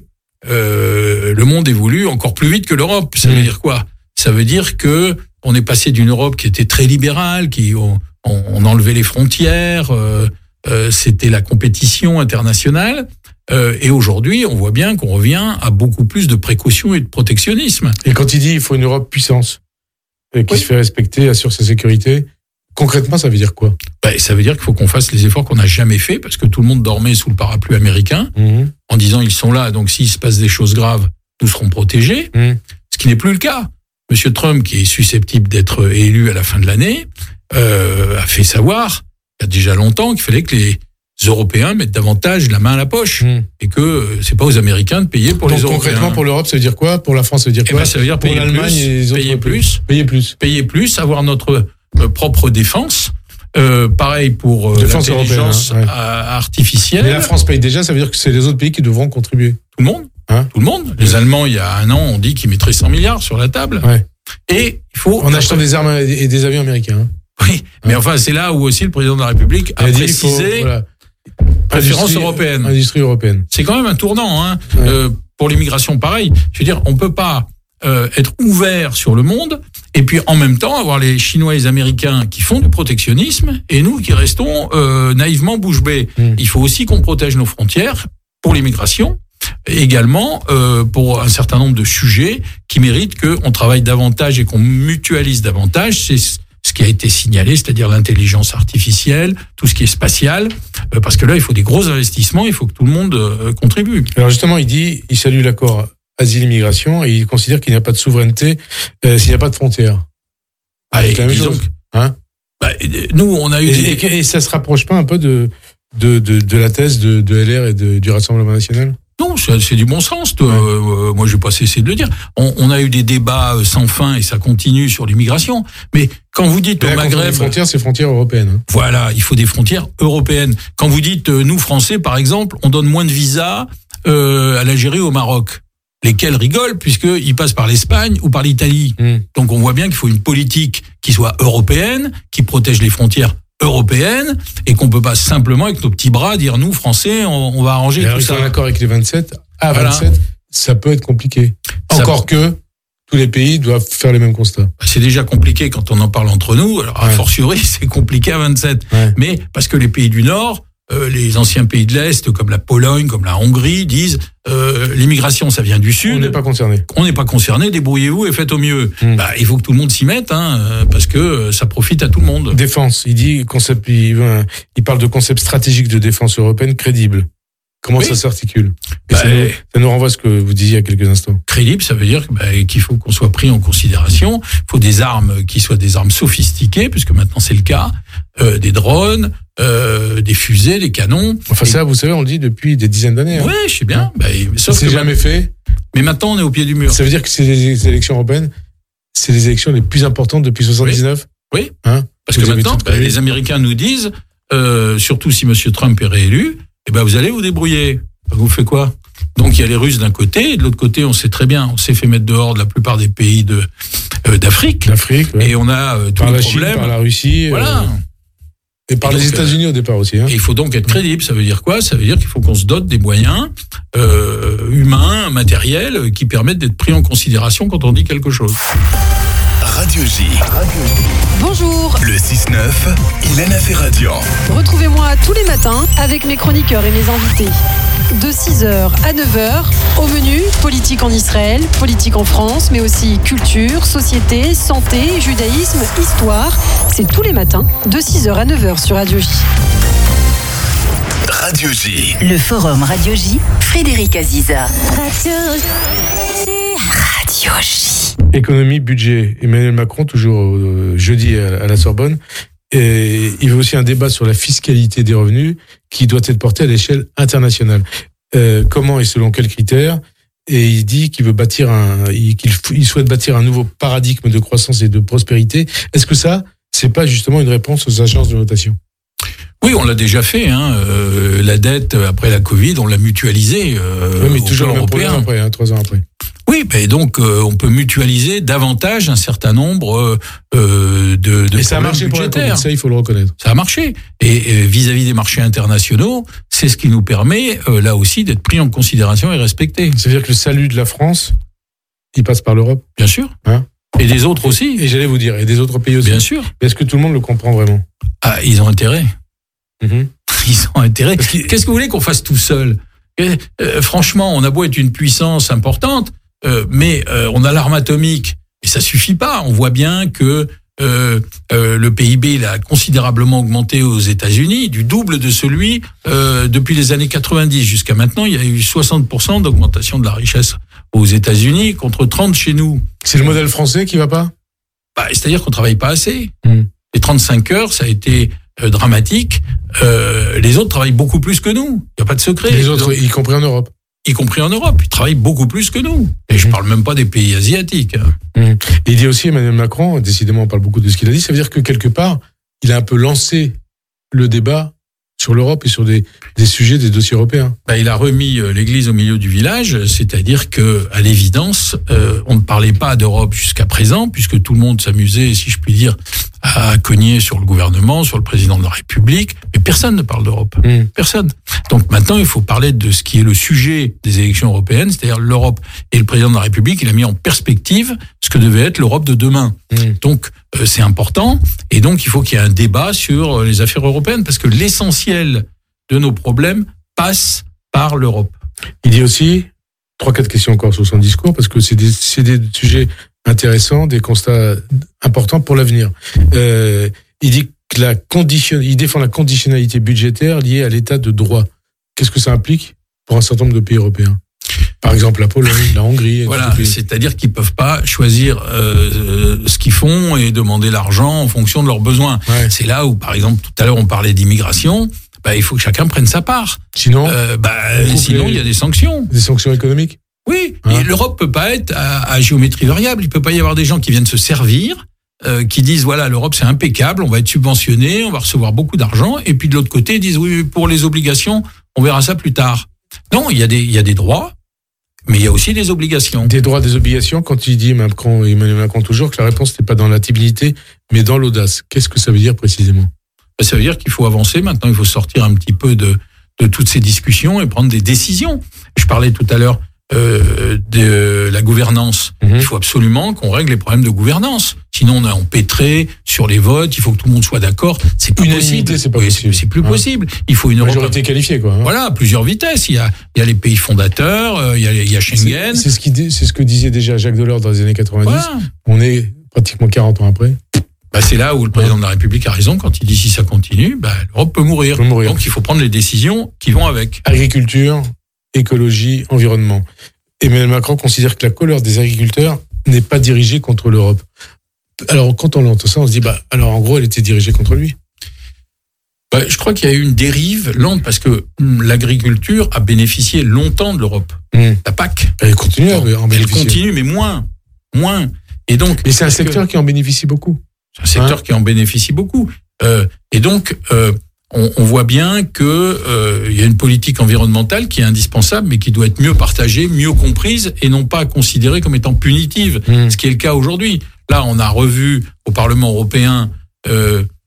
Euh, le monde évolue encore plus vite que l'Europe. Ça mmh. veut dire quoi? Ça veut dire que on est passé d'une Europe qui était très libérale, qui on, on enlevait les frontières, euh, euh, c'était la compétition internationale. Euh, et aujourd'hui, on voit bien qu'on revient à beaucoup plus de précautions et de protectionnisme. Et quand il dit qu'il faut une Europe puissance, qui oui. se fait respecter, assure sa sécurité, concrètement, ça veut dire quoi? Ben, ça veut dire qu'il faut qu'on fasse les efforts qu'on n'a jamais fait, parce que tout le monde dormait sous le parapluie américain, mmh. en disant ils sont là, donc s'il se passe des choses graves, nous serons protégés. Mmh. Ce qui n'est plus le cas. Monsieur Trump, qui est susceptible d'être élu à la fin de l'année, euh, a fait savoir, il y a déjà longtemps, qu'il fallait que les Européens mettent davantage la main à la poche mmh. et que c'est pas aux Américains de payer pour donc, les Européens. Concrètement, pour l'Europe, ça veut dire quoi? Pour la France, ça veut dire quoi? Eh ben, ça veut dire pour payer l'Allemagne plus, et les autres payer pays. plus, payer plus, payer plus, avoir notre euh, propre défense. Euh, pareil pour euh, défense l'intelligence européenne, hein, ouais. artificielle. Mais la France paye déjà, ça veut dire que c'est les autres pays qui devront contribuer. Tout le monde, hein? Tout le monde. Les Allemands, il y a un an, ont dit qu'ils mettraient cent milliards sur la table. Ouais. Et il faut en achetant des armes et des avions américains. Hein. Oui, mais hein. enfin c'est là où aussi le président de la République a, a précisé faut, voilà. préférence industrie, européenne. Industrie européenne. C'est quand même un tournant, hein. Ouais. Euh, pour l'immigration, pareil. Je veux dire, on peut pas euh, être ouvert sur le monde et puis en même temps avoir les Chinois et les Américains qui font du protectionnisme et nous qui restons euh, naïvement bouche bée. Mmh. Il faut aussi qu'on protège nos frontières pour l'immigration. Également euh, pour un certain nombre de sujets qui méritent qu'on travaille davantage et qu'on mutualise davantage. C'est ce qui a été signalé, c'est-à-dire l'intelligence artificielle, tout ce qui est spatial, euh, parce que là, il faut des gros investissements, il faut que tout le monde euh, contribue. Alors justement, il dit, il salue l'accord asile-immigration et il considère qu'il n'y a pas de souveraineté euh, s'il n'y a pas de frontières. Ah, c'est la même chose. Hein bah, nous, on a eu... Et, des... et, et ça se rapproche pas un peu de, de, de, de la thèse de, de L R et de, du Rassemblement national ? Non, c'est, c'est du bon sens. Ouais. Euh, moi, je vais pas cesser de le dire. On, on a eu des débats sans fin et ça continue sur l'immigration. Mais quand vous dites mais au là, Maghreb, les frontières, c'est frontières européennes. Hein. Voilà, il faut des frontières européennes. Quand vous dites euh, nous Français, par exemple, on donne moins de visas euh, à l'Algérie, au Maroc, lesquels rigolent puisqu'ils passent par l'Espagne ou par l'Italie. Mmh. Donc, on voit bien qu'il faut une politique qui soit européenne, qui protège les frontières européenne et qu'on peut pas simplement avec nos petits bras dire nous Français on, on va arranger tout ça. Un accord avec les vingt-sept à voilà. vingt-sept, ça peut être compliqué. Ça Encore peut... que tous les pays doivent faire les mêmes constats. C'est déjà compliqué quand on en parle entre nous. Alors ouais. a fortiori c'est compliqué à vingt-sept. Ouais. Mais parce que les pays du Nord, euh, les anciens pays de l'Est comme la Pologne, comme la Hongrie disent euh, l'immigration ça vient du Sud. On n'est pas concerné. On n'est pas concerné. Débrouillez-vous et faites au mieux. Mmh. Bah, il faut que tout le monde s'y mette, hein, parce que ça profite à tout le monde. Défense. Il dit concept. Il, il parle de concept stratégique de défense européenne crédible. Comment oui. ça s'articule et bah, ça, nous, ça nous renvoie à ce que vous disiez il y a quelques instants. Crédible, ça veut dire bah, qu'il faut qu'on soit pris en considération. Il faut des armes qui soient des armes sophistiquées, puisque maintenant c'est le cas. Euh, des drones, euh, des fusées, des canons. Enfin et... ça, vous savez, on le dit depuis des dizaines d'années. Oui, hein. je sais bien. Bah, sauf ça s'est jamais fait. Mais maintenant, on est au pied du mur. Ça veut dire que c'est les élections européennes, c'est les élections les plus importantes depuis soixante-dix-neuf. Oui. oui. Hein Parce vous que maintenant, bah, les Américains nous disent, euh, surtout si Monsieur Trump est réélu, eh ben vous allez vous débrouiller. Vous faites quoi? Donc il y a les Russes d'un côté, et de l'autre côté, on sait très bien, on s'est fait mettre dehors de la plupart des pays de euh, d'Afrique. D'Afrique. Ouais. Et on a euh, tous par les la problèmes. Chine, par la Russie. Voilà. Euh... Et par et les donc, États-Unis au départ aussi. Hein. Et il faut donc être crédible. Ça veut dire quoi ? Ça veut dire qu'il faut qu'on se dote des moyens euh, humains, matériels, qui permettent d'être pris en considération quand on dit quelque chose. Radio J. Bonjour. Le six neuf, Ilana Ferradian. Retrouvez-moi tous les matins avec mes chroniqueurs et mes invités. De six heures à neuf heures, au menu, politique en Israël, politique en France, mais aussi culture, société, santé, judaïsme, histoire. C'est tous les matins, de six heures à neuf heures sur Radio J. Radio J. Le forum Radio J, Frédéric Aziza. Radio J. Radio J. Économie, budget. Emmanuel Macron, toujours euh, jeudi à, à la Sorbonne. Et il veut aussi un débat sur la fiscalité des revenus qui doit être porté à l'échelle internationale. Euh, comment et selon quels critères ? Et il dit qu'il veut bâtir un, qu'il il souhaite bâtir un nouveau paradigme de croissance et de prospérité. Est-ce que ça, c'est pas justement une réponse aux agences de notation ? Oui, on l'a déjà fait. Hein. Euh, la dette après la Covid, on l'a mutualisée. Euh, oui, mais toujours le même problème après, hein, trois ans après. Oui, mais donc euh, on peut mutualiser davantage un certain nombre euh, de, de et ça a marché pour la Covid, ça il faut le reconnaître. Ça a marché. Et, et vis-à-vis des marchés internationaux, c'est ce qui nous permet euh, là aussi d'être pris en considération et respecté. C'est-à-dire que le salut de la France, il passe par l'Europe. Bien sûr. Hein ? Et des autres aussi. Et j'allais vous dire, et des autres pays aussi. Bien sûr. Mais est-ce que tout le monde le comprend vraiment ? Ah, ils ont intérêt. Mmh. Ils ont intérêt. Qu'est-ce que vous voulez qu'on fasse tout seul ? euh, Franchement, on a beau être une puissance importante. Euh, mais euh, on a l'arme atomique et ça suffit pas. On voit bien que euh, euh, le P I B il a considérablement augmenté aux États-Unis, du double de celui euh, depuis les années quatre-vingt-dix jusqu'à maintenant. Il y a eu soixante pour cent d'augmentation de la richesse aux États-Unis contre trente chez nous. C'est le modèle français qui va pas ? Bah, c'est-à-dire qu'on travaille pas assez. Mmh. Les trente-cinq heures, ça a été euh, dramatique. Euh, les autres travaillent beaucoup plus que nous. Il y a pas de secret. Les autres, y compris en Europe. Y compris en Europe, ils travaillent beaucoup plus que nous. Et mmh. je parle même pas des pays asiatiques. Mmh. Il dit aussi, Emmanuel Macron, décidément on parle beaucoup de ce qu'il a dit, ça veut dire que quelque part, il a un peu lancé le débat sur l'Europe et sur des, des sujets, des dossiers européens. Bah, il a remis l'église au milieu du village, c'est-à-dire que, à l'évidence, euh, on ne parlait pas d'Europe jusqu'à présent, puisque tout le monde s'amusait, si je puis dire, à cogner sur le gouvernement, sur le président de la République, mais personne ne parle d'Europe. Mmh. Personne. Donc maintenant, il faut parler de ce qui est le sujet des élections européennes, c'est-à-dire l'Europe. Et le président de la République, il a mis en perspective ce que devait être l'Europe de demain. Mmh. Donc, euh, c'est important. Et donc, il faut qu'il y ait un débat sur les affaires européennes, parce que l'essentiel de nos problèmes passe par l'Europe. Il dit aussi, trois, quatre questions encore sur son discours, parce que c'est des, c'est des sujets intéressants, des constats importants pour l'avenir. Euh, il dit que la condition, il défend la conditionnalité budgétaire liée à l'état de droit. Qu'est-ce que ça implique pour un certain nombre de pays européens ? Par exemple, la Pologne, la Hongrie. Voilà, c'est-à-dire qu'ils peuvent pas choisir euh, ce qu'ils font et demander l'argent en fonction de leurs besoins. Ouais. C'est là où, par exemple, tout à l'heure, on parlait d'immigration. Bah, il faut que chacun prenne sa part. Sinon, euh, bah, sinon, il y a des sanctions. Des sanctions économiques. Oui, hein? Et l'Europe peut pas être à, à géométrie variable. Il peut pas y avoir des gens qui viennent se servir, euh, qui disent voilà, l'Europe c'est impeccable, on va être subventionné, on va recevoir beaucoup d'argent, et puis de l'autre côté ils disent oui, pour les obligations, on verra ça plus tard. Non, il y a des il y a des droits, mais il y a aussi des obligations. Des droits, des obligations. Quand il dit Macron, Emmanuel Macron toujours que la réponse n'est pas dans la timidité, mais dans l'audace. Qu'est-ce que ça veut dire précisément ? Ça veut dire qu'il faut avancer. Maintenant, il faut sortir un petit peu de de toutes ces discussions et prendre des décisions. Je parlais tout à l'heure Euh, de la gouvernance. Mmh. Il faut absolument qu'on règle les problèmes de gouvernance. Sinon, on est empêtré sur les votes. Il faut que tout le monde soit d'accord. C'est plus possible. C'est pas oui, possible. C'est, c'est plus hein. possible. Il faut une majorité Europe... qualifiée, quoi. Hein. Voilà, plusieurs vitesses. Il y a, il y a les pays fondateurs. Il y a, il y a Schengen. C'est, c'est ce qui, c'est ce que disait déjà Jacques Delors dans les années quatre-vingt-dix. Voilà. On est pratiquement quarante ans après. Bah, c'est là où le président de la République a raison quand il dit si ça continue, bah, l'Europe peut mourir. peut mourir. Donc, il faut prendre les décisions qui vont avec. Agriculture, écologie, environnement. Emmanuel Macron considère que la colère des agriculteurs n'est pas dirigée contre l'Europe. Alors, quand on entend ça, on se dit, bah, alors en gros, elle était dirigée contre lui. Bah, je crois qu'il y a eu une dérive lente parce que hum, l'agriculture a bénéficié longtemps de l'Europe. Mmh. La P A C. Elle continue à en bénéficier. Elle continue, mais moins. Moins. Et donc. Mais c'est un secteur que... qui en bénéficie beaucoup. C'est un secteur hein qui en bénéficie beaucoup. Euh, et donc, euh, on, on voit bien que euh, y a une politique environnementale qui est indispensable, mais qui doit être mieux partagée, mieux comprise, et non pas considérée comme étant punitive, mmh. ce qui est le cas aujourd'hui. Là, on a revu au Parlement européen euh,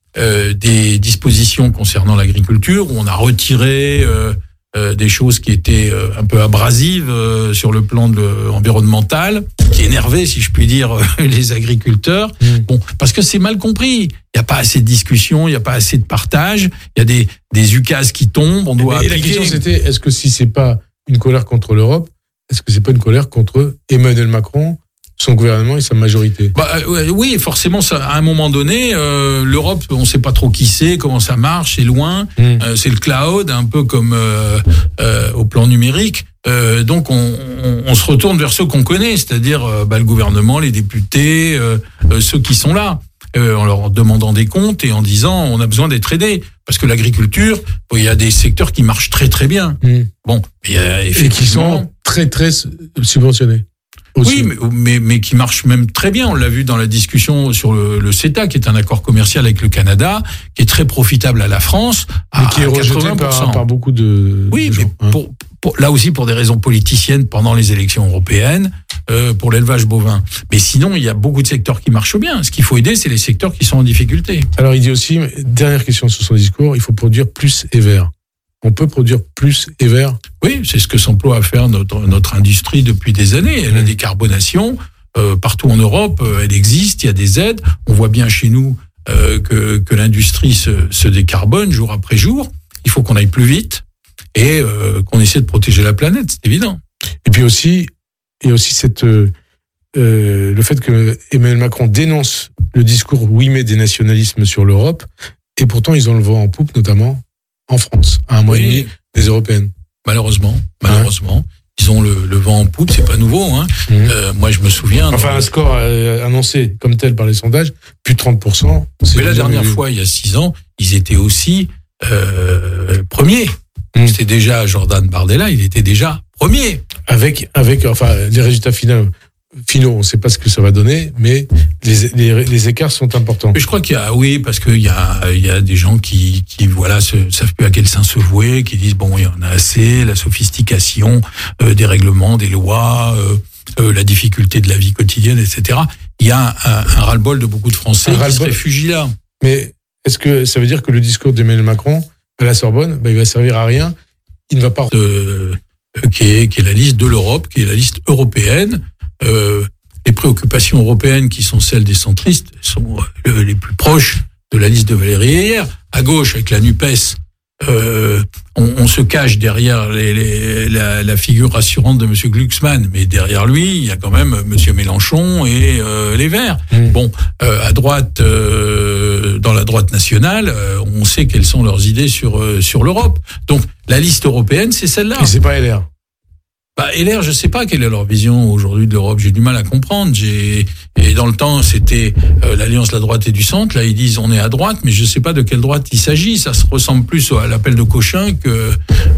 euh, des dispositions concernant l'agriculture où on a retiré euh, euh, des choses qui étaient euh, un peu abrasives euh, sur le plan de, environnemental, qui énervaient, si je puis dire, les agriculteurs. Mmh. Bon, parce que c'est mal compris. Il n'y a pas assez de discussion, il n'y a pas assez de partage. Il y a des des ukases qui tombent. On doit. Et, et la question c'était, est-ce que si c'est pas une colère contre l'Europe, est-ce que c'est pas une colère contre Emmanuel Macron, son gouvernement et sa majorité? Bah, euh, oui, forcément, ça, à un moment donné, euh, l'Europe, on ne sait pas trop qui c'est, comment ça marche, c'est loin, mmh. euh, c'est le cloud, un peu comme euh, euh, au plan numérique. Euh, donc, on, on, on se retourne vers ceux qu'on connaît, c'est-à-dire euh, bah, le gouvernement, les députés, euh, euh, ceux qui sont là, euh, en leur demandant des comptes et en disant on a besoin d'être aidés. Parce que l'agriculture, bon, il y a des secteurs qui marchent très très bien. Mmh. Bon, il y a effectivement... Et qui sont très très subventionnés. Aussi. Oui, mais, mais, mais qui marche même très bien. On l'a vu dans la discussion sur le, le CETA, qui est un accord commercial avec le Canada, qui est très profitable à la France, à, mais qui est rejeté par, par beaucoup de, oui, de gens. Oui, mais hein. pour, pour, là aussi pour des raisons politiciennes pendant les élections européennes, euh, pour l'élevage bovin. Mais sinon, il y a beaucoup de secteurs qui marchent bien. Ce qu'il faut aider, c'est les secteurs qui sont en difficulté. Alors, il dit aussi, dernière question sur son discours, il faut produire plus et vert. On peut produire plus et vert? Oui, c'est ce que s'emploie à faire notre, notre industrie depuis des années. La décarbonation, euh, partout en Europe, euh, elle existe, il y a des aides. On voit bien chez nous euh, que, que l'industrie se, se décarbone jour après jour. Il faut qu'on aille plus vite et euh, qu'on essaie de protéger la planète, c'est évident. Et puis aussi, il y a aussi cette, euh, le fait que Emmanuel Macron dénonce le discours oui mais des nationalismes sur l'Europe, et pourtant ils ont le vent en poupe, notamment en France, à un mois oui. et demi des Européennes. Malheureusement, malheureusement. Ouais. Ils ont le, le vent en poupe, c'est pas nouveau. Hein. Mmh. Euh, moi, je me souviens... Enfin, un score euh, annoncé comme tel par les sondages, plus de trente pour cent. Mais la dernière vu. fois, il y a six ans, ils étaient aussi euh, premiers. Mmh. C'était déjà Jordan Bardella, il était déjà premier. Avec, avec enfin, les résultats finaux... Finaux, on ne sait pas ce que ça va donner, mais les, les, les écarts sont importants. Mais je crois qu'il y a, oui, parce qu'il y a, il y a des gens qui, qui voilà, se, savent plus à quel sein se vouer, qui disent bon, il y en a assez, la sophistication euh, des règlements, des lois, euh, euh, la difficulté de la vie quotidienne, et cetera. Il y a un, un ras-le-bol de beaucoup de Français qui se réfugient là. Mais est-ce que ça veut dire que le discours d'Emmanuel Macron à la Sorbonne, ben, il va servir à rien? Il ne va pas. De, euh, qui est, qui est la liste de l'Europe, qui est la liste européenne. Euh, les préoccupations européennes qui sont celles des centristes sont euh, les plus proches de la liste de Valérie Hier. À gauche, avec la NUPES, euh, on, on se cache derrière les, les, la, la figure rassurante de M. Glucksmann, mais derrière lui, il y a quand même M. Mélenchon et euh, les Verts. Mmh. Bon, euh, à droite, euh, dans la droite nationale, euh, on sait quelles sont leurs idées sur euh, sur l'Europe. Donc, la liste européenne, c'est celle-là. Et c'est pas L R. Bah, L R, je sais pas quelle est leur vision aujourd'hui de l'Europe. J'ai du mal à comprendre. J'ai et dans le temps, c'était euh, l'alliance de la droite et du centre. Là, ils disent on est à droite, mais je sais pas de quelle droite il s'agit. Ça se ressemble plus à l'appel de Cochin que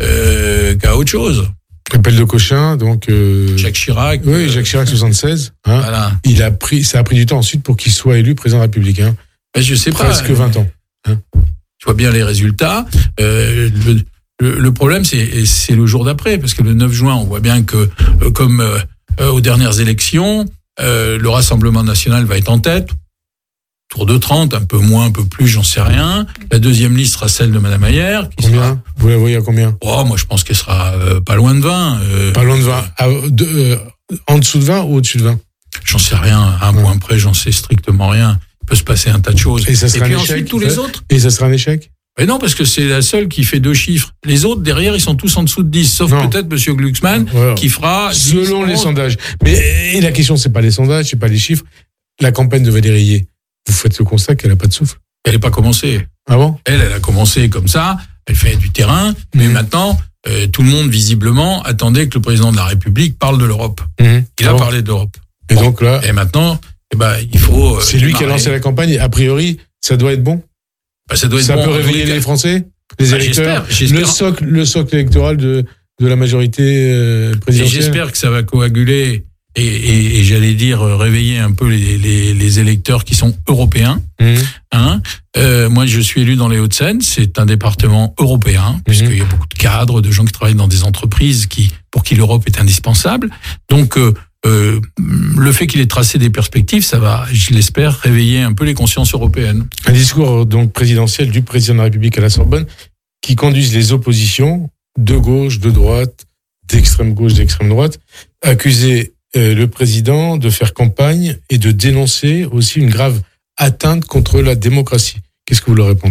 euh, qu'à autre chose. L'appel de Cochin, donc euh... Jacques Chirac. Oui, Jacques Chirac soixante-seize. Hein, voilà. Il a pris, ça a pris du temps ensuite pour qu'il soit élu président républicain. Ben, je sais presque pas. vingt ans. Hein. Tu vois bien les résultats. Euh, le, Le, le problème, c'est, c'est le jour d'après, parce que le neuf juin, on voit bien que, euh, comme euh, aux dernières élections, euh, le Rassemblement national va être en tête, autour de trente, un peu moins, un peu plus, j'en sais rien. La deuxième liste sera celle de Mme Ayer. Qui combien sera... Vous la voyez à combien? Oh, moi, je pense qu'elle sera euh, pas loin de vingt. Euh... Pas loin de vingt. À, de, euh, en dessous de vingt ou au-dessus de vingt? J'en sais rien. À un ouais. point près, j'en sais strictement rien. Il peut se passer un tas de choses. Et ça sera Et puis un échec, ensuite, tous les autres. Et ça sera un échec? Mais non, parce que c'est la seule qui fait deux chiffres. Les autres, derrière, ils sont tous en dessous de dix, sauf non. peut-être M. Glucksmann, voilà. qui fera... Selon les sondages. Mais et la question, c'est pas les sondages, c'est pas les chiffres. La campagne de Valérie Hier, vous faites le constat qu'elle n'a pas de souffle. Elle n'est pas commencée. Ah bon? Elle, elle a commencé comme ça, elle fait du terrain, mmh. mais maintenant, euh, tout le monde, visiblement, attendait que le président de la République parle de l'Europe. Mmh. Il ah a bon. parlé de l'Europe. Et bon. donc là... Et maintenant, eh ben, il faut... Euh, c'est lui qui a lancé la campagne, a priori, ça doit être bon? Bah, ça doit être ça bon, peut réveiller les Français, les bah, électeurs, j'espère, j'espère. le socle, le socle électoral de de la majorité euh, présidentielle. Et j'espère que ça va coaguler et, et, et j'allais dire réveiller un peu les, les, les électeurs qui sont européens. Mmh. Hein euh, moi, je suis élu dans les Hauts-de-Seine. C'est un département européen mmh. puisqu'il y a beaucoup de cadres, de gens qui travaillent dans des entreprises qui pour qui l'Europe est indispensable. Donc euh, euh, le fait qu'il ait tracé des perspectives, ça va, je l'espère, réveiller un peu les consciences européennes. Un discours donc présidentiel du président de la République à la Sorbonne qui conduise les oppositions de gauche, de droite, d'extrême gauche, d'extrême droite, accuser euh, le président de faire campagne et de dénoncer aussi une grave atteinte contre la démocratie. Qu'est-ce que vous leur répondez ?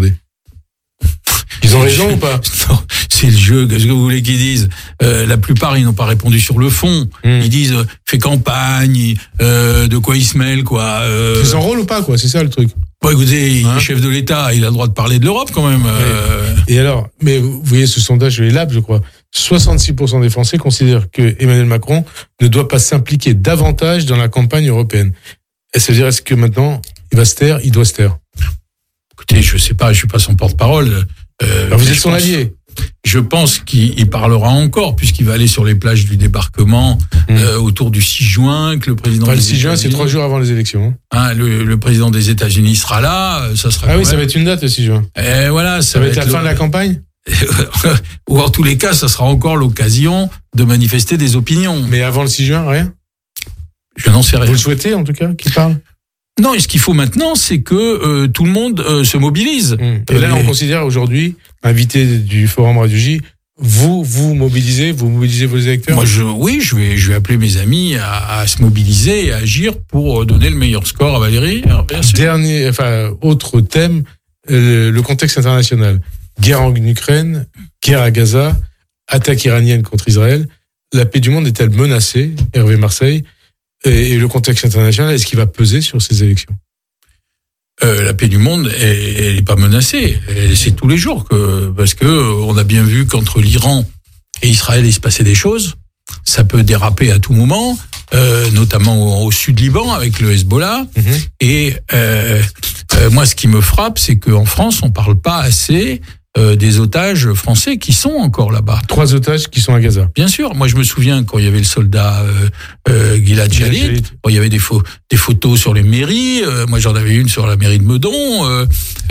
Ils ont raison ou pas ? Non, c'est le jeu. Qu'est-ce que vous voulez qu'ils disent ? euh, La plupart, ils n'ont pas répondu sur le fond. Mmh. Ils disent euh, fait campagne, euh, de quoi ils se mêlent, quoi. Euh... Ils s'enrôlent ou pas, quoi ? C'est ça le truc. Bon, écoutez, il est chef de l'État, il a le droit de parler de l'Europe quand même. Euh... Et alors, mais vous voyez ce sondage, je l'ai là, je crois. soixante-six pour cent des Français considèrent que Emmanuel Macron ne doit pas s'impliquer davantage dans la campagne européenne. Et ça veut dire, est-ce que maintenant, il va se taire, il doit se taire ? Écoutez, je sais pas, je suis pas son porte-parole. Euh, Alors vous êtes son allié. Je pense qu'il parlera encore, puisqu'il va aller sur les plages du débarquement mmh. euh, autour du six juin, que le président. Enfin, le six juin, c'est trois jours avant les élections. Hein, le, le président des États-Unis sera là, ça sera. Ah oui, même... ça va être une date le six juin. Et voilà, ça, ça va être, être la le... fin de la campagne. Ou en tous les cas, ça sera encore l'occasion de manifester des opinions. Mais avant le six juin, rien. Je n'en sais rien. Vous le souhaitez en tout cas, qu'il parle. Non, et ce qu'il faut maintenant, c'est que euh, tout le monde euh, se mobilise. Mmh. Et là, on considère aujourd'hui, invité du Forum Radio J, vous vous mobilisez, vous mobilisez vos électeurs. Moi, je, oui, je vais, je vais appeler mes amis à, à se mobiliser et à agir pour donner le meilleur score à Valérie. Alors, bien sûr. Dernier, enfin, autre thème, euh, le contexte international. Guerre en Ukraine, guerre à Gaza, attaque iranienne contre Israël. La paix du monde est-elle menacée, Hervé Marseille? Et le contexte international, est-ce qu'il va peser sur ces élections ? euh, La paix du monde, elle n'est pas menacée. Et c'est tous les jours que, parce que on a bien vu qu'entre l'Iran et Israël, il se passait des choses. Ça peut déraper à tout moment, euh, notamment au, au sud Liban avec le Hezbollah. Mmh. Et euh, euh, moi, ce qui me frappe, c'est qu'en France, on parle pas assez. Euh, des otages français qui sont encore là-bas. Trois otages qui sont à Gaza. Bien sûr. Moi, je me souviens quand il y avait le soldat euh, euh, Gilad Shalit, bon, il y avait des, fo- des photos sur les mairies. Euh, moi, j'en avais une sur la mairie de Meudon. Euh,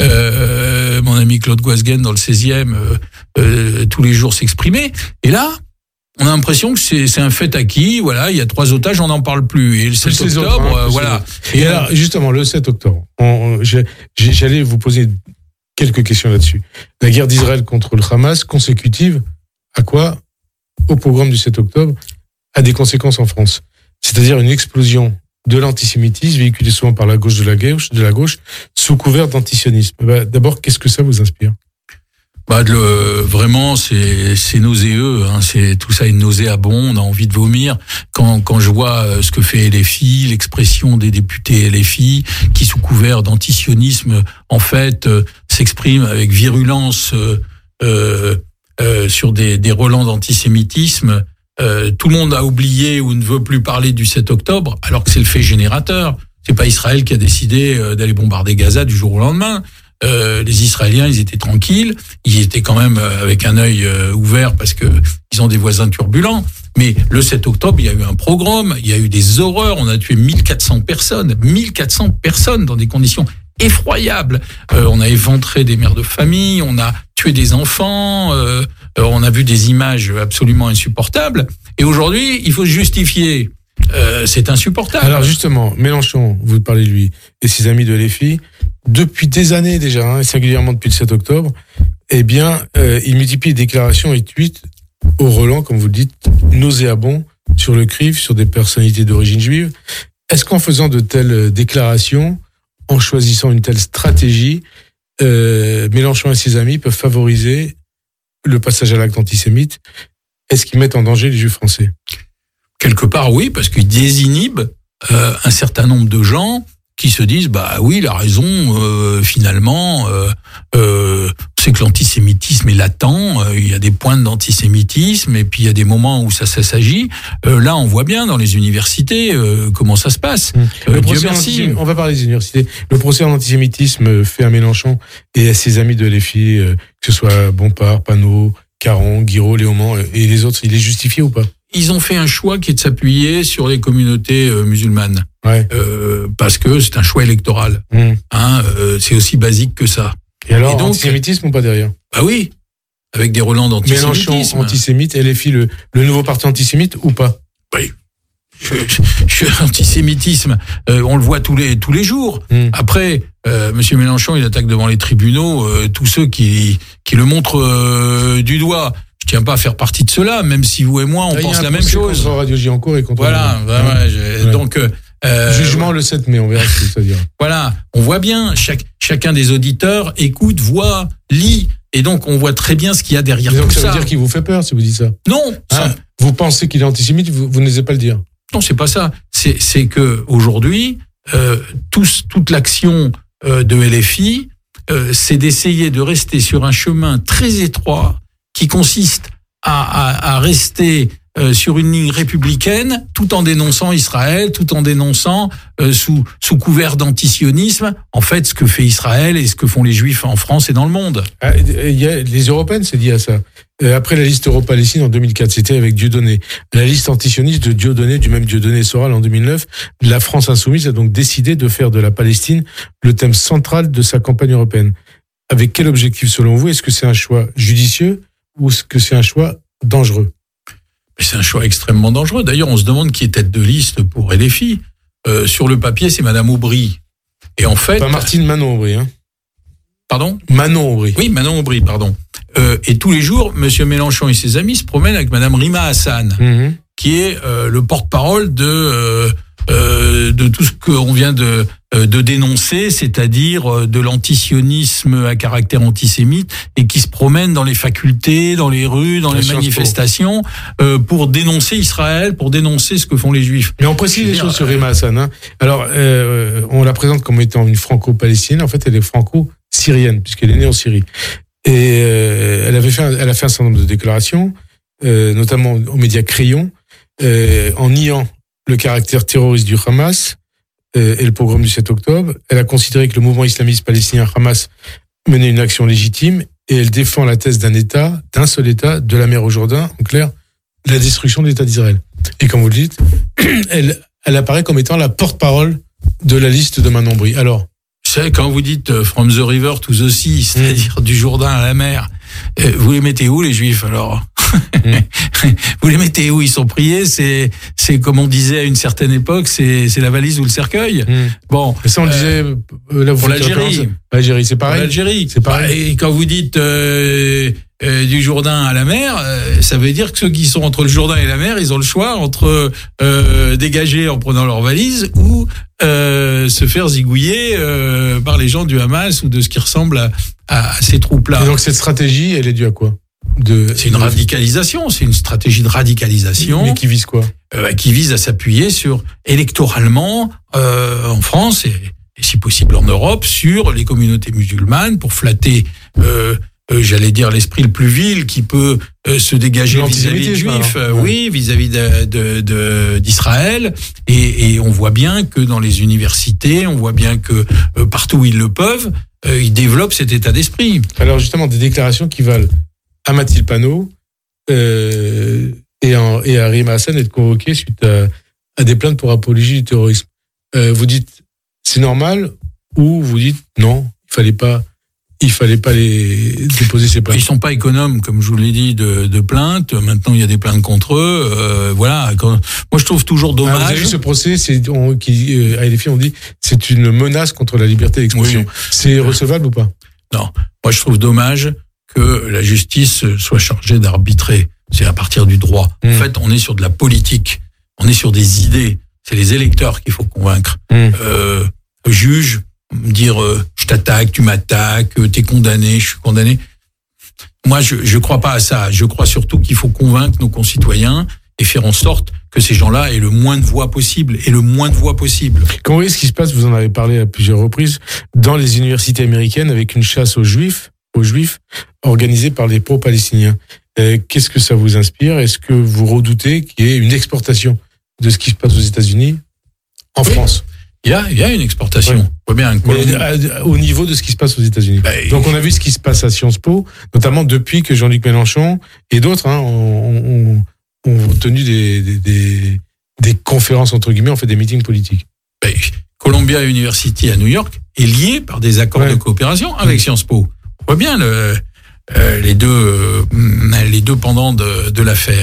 euh, mon ami Claude Guasguen, dans le seizième, euh, euh, tous les jours s'exprimait. Et là, on a l'impression que c'est, c'est un fait acquis. Voilà, il y a trois otages, on n'en parle plus. Et le sept octobre, autres, hein, euh, voilà. Et, et alors, justement, le sept octobre, on, on, j'ai, j'allais vous poser quelques questions là-dessus. La guerre d'Israël contre le Hamas, consécutive à quoi ? Au programme du sept octobre, a des conséquences en France. C'est-à-dire une explosion de l'antisémitisme véhiculé souvent par la gauche de la gauche, de la gauche sous couvert d'antisionisme. Bah, d'abord, qu'est-ce que ça vous inspire ? Bah, le, vraiment, c'est, c'est nauséeux. Hein, c'est tout ça est nauséabond. On a envie de vomir quand quand je vois ce que fait L F I, l'expression des députés L F I qui, sous couvert d'antisionisme, en fait, euh, s'expriment avec virulence euh, euh, euh, sur des, des relents d'antisémitisme. Euh, tout le monde a oublié ou ne veut plus parler du sept octobre, alors que c'est le fait générateur. C'est pas Israël qui a décidé d'aller bombarder Gaza du jour au lendemain. Euh, les Israéliens, ils étaient tranquilles, ils étaient quand même avec un œil euh, ouvert parce que ils ont des voisins turbulents. Mais le sept octobre, il y a eu un pogrom, il y a eu des horreurs, on a tué mille quatre cents personnes, mille quatre cents personnes dans des conditions effroyables. Euh, on a éventré des mères de famille, on a tué des enfants, euh, on a vu des images absolument insupportables. Et aujourd'hui, il faut se justifier. Euh, c'est insupportable. Alors justement, Mélenchon, vous parlez de lui, et ses amis de L F I, depuis des années déjà, hein, singulièrement depuis le sept octobre, eh bien, euh, il multiplie les déclarations et tweets au relent, comme vous le dites, nauséabonds sur le C R I F, sur des personnalités d'origine juive. Est-ce qu'en faisant de telles déclarations, en choisissant une telle stratégie, euh, Mélenchon et ses amis peuvent favoriser le passage à l'acte antisémite ? Est-ce qu'ils mettent en danger les juifs français ? Quelque part, oui, parce qu'ils désinhibent euh, un certain nombre de gens qui se disent, bah oui, il a raison, euh, finalement, euh, euh, on sait que l'antisémitisme est latent, euh, il y a des pointes d'antisémitisme, et puis il y a des moments où ça, ça s'agit. Euh, là, on voit bien dans les universités euh, comment ça se passe. Mmh. Le procès on va parler des universités. Le procès en antisémitisme fait à Mélenchon et à ses amis de L F I, euh, que ce soit Bompard, Panot, Caron, Guiraud, Léaumont et les autres, il est justifié ou pas ? Ils ont fait un choix qui est de s'appuyer sur les communautés euh, musulmanes, ouais. euh, parce que c'est un choix électoral. Mmh. Hein, euh, c'est aussi basique que ça. Et alors, et donc, antisémitisme ou pas derrière ? Bah oui, avec des relents d'antisémitisme. Mélenchon antisémite, L F I le, le nouveau parti antisémite ou pas ? Oui. je, je, l'antisémitisme, euh, on le voit tous les tous les jours. Mm. Après, euh, Monsieur Mélenchon, il attaque devant les tribunaux euh, tous ceux qui qui le montrent euh, du doigt. Je tiens pas à faire partie de cela, même si vous et moi on Là, pense la même chose. Contre Radio J en cours et contre. Voilà, bah, ouais, je, ouais. donc. Euh, Jugement le sept mai, on verra ce que ça dira. Voilà, on voit bien, chaque, chacun des auditeurs écoute, voit, lit, et donc on voit très bien ce qu'il y a derrière donc tout ça. ça. Ça veut dire qu'il vous fait peur si vous dites ça? Non. Ça... Hein, vous pensez qu'il est antisémite, vous, vous n'osez pas le dire? Non, c'est pas ça. C'est, c'est que aujourd'hui, euh, tous, toute l'action euh, de L F I, euh, c'est d'essayer de rester sur un chemin très étroit qui consiste à, à, à rester Euh, sur une ligne républicaine, tout en dénonçant Israël, tout en dénonçant euh, sous sous couvert d'antisionisme, en fait, ce que fait Israël et ce que font les Juifs en France et dans le monde. Ah, y a, les Européennes s'est dit à ça. Euh, après la liste Euro-Palestine en deux mille quatre, c'était avec Dieudonné. La liste antisioniste de Dieudonné, du même Dieudonné Soral en deux mille neuf, la France insoumise a donc décidé de faire de la Palestine le thème central de sa campagne européenne. Avec quel objectif selon vous? Est-ce que c'est un choix judicieux ou est-ce que c'est un choix dangereux? C'est un choix extrêmement dangereux. D'ailleurs, on se demande qui est tête de liste pour L F I. Euh, sur le papier, c'est Madame Aubry. Et en fait... Pas Martine, Manon Aubry. Hein. Pardon? Manon Aubry. Oui, Manon Aubry, pardon. Euh, et tous les jours, Monsieur Mélenchon et ses amis se promènent avec Madame Rima Hassan, mmh. qui est euh, le porte-parole de... Euh, Euh, de tout ce qu'on vient de euh, de dénoncer, c'est-à-dire de l'antisionisme à caractère antisémite, et qui se promène dans les facultés, dans les rues, dans les manifestations, euh, pour dénoncer Israël, pour dénoncer ce que font les Juifs. Mais on précise les choses sur Rima Hassan. Hein. Alors, euh, on la présente comme étant une franco-palestinienne. En fait, elle est franco-syrienne, puisqu'elle est née en Syrie. Et euh, elle avait fait, un, elle a fait un certain nombre de déclarations, euh, notamment aux médias Crayon, euh, en niant le caractère terroriste du Hamas euh, et le pogrom du sept octobre. Elle a considéré que le mouvement islamiste palestinien Hamas menait une action légitime et elle défend la thèse d'un État, d'un seul État, de la mer au Jourdain, en clair, la destruction de l'État d'Israël. Et comme vous le dites, elle, elle apparaît comme étant la porte-parole de la liste de Manon Aubry. Alors, vous savez, quand vous dites uh, from the river to the sea, c'est-à-dire mmh. du Jourdain à la mer, euh, vous les mettez où les Juifs alors? Mmh. Vous les mettez où? Ils sont priés, c'est c'est comme on disait à une certaine époque, c'est c'est la valise ou le cercueil. Mmh. Bon, mais ça on euh, disait euh, là vous pour l'Algérie. L'Algérie, c'est pareil. Pour L'Algérie, c'est pareil. Et quand vous dites euh, euh, du Jourdain à la mer, euh, ça veut dire que ceux qui sont entre le Jourdain et la mer, ils ont le choix entre euh, dégager en prenant leur valise ou euh, se faire zigouiller euh, par les gens du Hamas ou de ce qui ressemble à, à, à ces troupes-là. Et donc cette stratégie, elle est due à quoi? De, c'est une de... radicalisation, c'est une stratégie de radicalisation. Mais qui vise quoi? euh, Qui vise à s'appuyer sur électoralement euh, en France et, et si possible en Europe sur les communautés musulmanes pour flatter, euh, euh, j'allais dire l'esprit le plus vil qui peut euh, se dégager vis-à-vis des Juifs, euh, ouais. oui, vis-à-vis de, de, de, d'Israël. Et, et on voit bien que dans les universités, on voit bien que euh, partout où ils le peuvent, euh, ils développent cet état d'esprit. Alors justement, des déclarations qui valent à Mathilde Panot euh, et, en, et à Rima Hassan d'être convoqué suite à, à des plaintes pour apologie du terrorisme. Euh, vous dites c'est normal ou vous dites non, il fallait pas, il fallait pas les déposer ces plaintes. Ils sont pas économes, comme je vous l'ai dit, de, de plaintes. Maintenant, il y a des plaintes contre eux. Euh, voilà. Quand, moi, je trouve toujours dommage. Ah, vous avez vu ce procès, c'est on, qui euh, à L F I, on dit c'est une menace contre la liberté d'expression. Oui. C'est recevable ou pas? Non. Moi, je trouve dommage que la justice soit chargée d'arbitrer. C'est à partir du droit. Mmh. En fait, on est sur de la politique. On est sur des idées. C'est les électeurs qu'il faut convaincre. Mmh. Euh, juge, dire euh, je t'attaque, tu m'attaques, t'es condamné, je suis condamné. Moi, je je crois pas à ça. Je crois surtout qu'il faut convaincre nos concitoyens et faire en sorte que ces gens-là aient le moins de voix possible et le moins de voix possible. Quand vous voyez ce qui se passe, vous en avez parlé à plusieurs reprises, dans les universités américaines avec une chasse aux juifs, aux juifs organisée par les pro-palestiniens. Euh, qu'est-ce que ça vous inspire? Est-ce que vous redoutez qu'il y ait une exportation de ce qui se passe aux États-Unis en oui. France? Il y a, il y a une exportation. Oui. Faut bien, mais à, au niveau de ce qui se passe aux États-Unis. Bah, Donc on a vu ce qui se passe à Sciences Po, notamment depuis que Jean-Luc Mélenchon et d'autres hein, ont, ont, ont tenu des, des, des, des conférences entre guillemets, ont fait des meetings politiques. Bah, Columbia University à New York est liée par des accords ouais. de coopération avec mmh. Sciences Po. On voit bien le, euh, les deux euh, les deux pendants de, de l'affaire.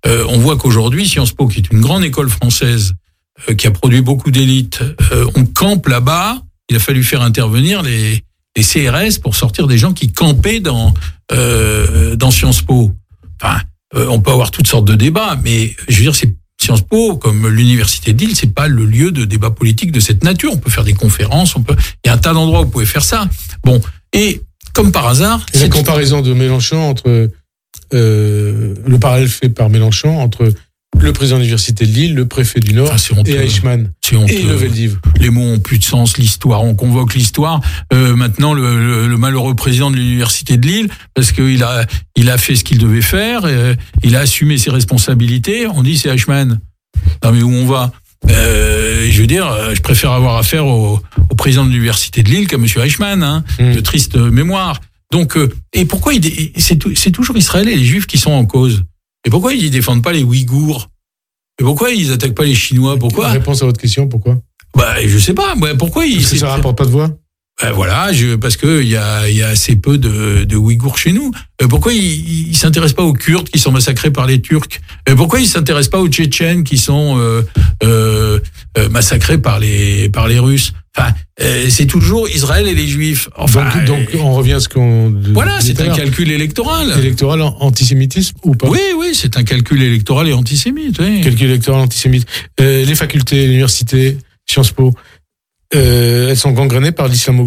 euh, on voit qu'aujourd'hui, Sciences Po, qui est une grande école française, euh, qui a produit beaucoup d'élites, euh, on campe là-bas. Il a fallu faire intervenir les, les C R S pour sortir des gens qui campaient dans, euh, dans Sciences Po. Enfin, euh, on peut avoir toutes sortes de débats, mais je veux dire, c'est Sciences Po, comme l'université de Lille, c'est pas le lieu de débat politique de cette nature. On peut faire des conférences, on peut, il y a un tas d'endroits où vous pouvez faire ça. Bon, et comme par hasard, et la comparaison de Mélenchon entre euh, le parallèle fait par Mélenchon entre le président de l'université de Lille, le préfet du Nord, enfin, et Eichmann, et le Veldiv. Les mots ont plus de sens, l'histoire, on convoque l'histoire. Euh, maintenant, le, le, le malheureux président de l'université de Lille, parce qu'il a, il a fait ce qu'il devait faire, euh, il a assumé ses responsabilités, on dit c'est Eichmann. Non mais où on va ? euh, Je veux dire, je préfère avoir affaire au, au président de l'université de Lille qu'à monsieur Eichmann, hein, mmh. de triste mémoire. Donc, euh, et pourquoi il, c'est, c'est toujours Israël et les Juifs qui sont en cause ? Et pourquoi ils défendent pas les Ouïghours ? Et pourquoi ils attaquent pas les Chinois ? Pourquoi ? La réponse à votre question, pourquoi ? Bah, je sais pas. Bah, pourquoi ils... Parce que ça rapporte pas de voix ? Ben voilà, je, parce que il y a, il y a assez peu de, de Ouïghours chez nous. Euh, pourquoi ils, ils s'intéressent pas aux Kurdes qui sont massacrés par les Turcs ? euh, Pourquoi ils s'intéressent pas aux Tchétchènes qui sont euh, euh, euh, massacrés par les par les Russes ? Enfin, euh, c'est toujours Israël et les Juifs. Enfin, donc, donc on revient à ce qu'on. Voilà, c'est un calcul électoral. Électoral, antisémitisme ou pas ? Oui, oui, c'est un calcul électoral et antisémite. Oui. Calcul électoral antisémite. Euh, les facultés, l'université, Sciences Po. Euh, elles sont gangrénées par l'islamo-gauchisme ?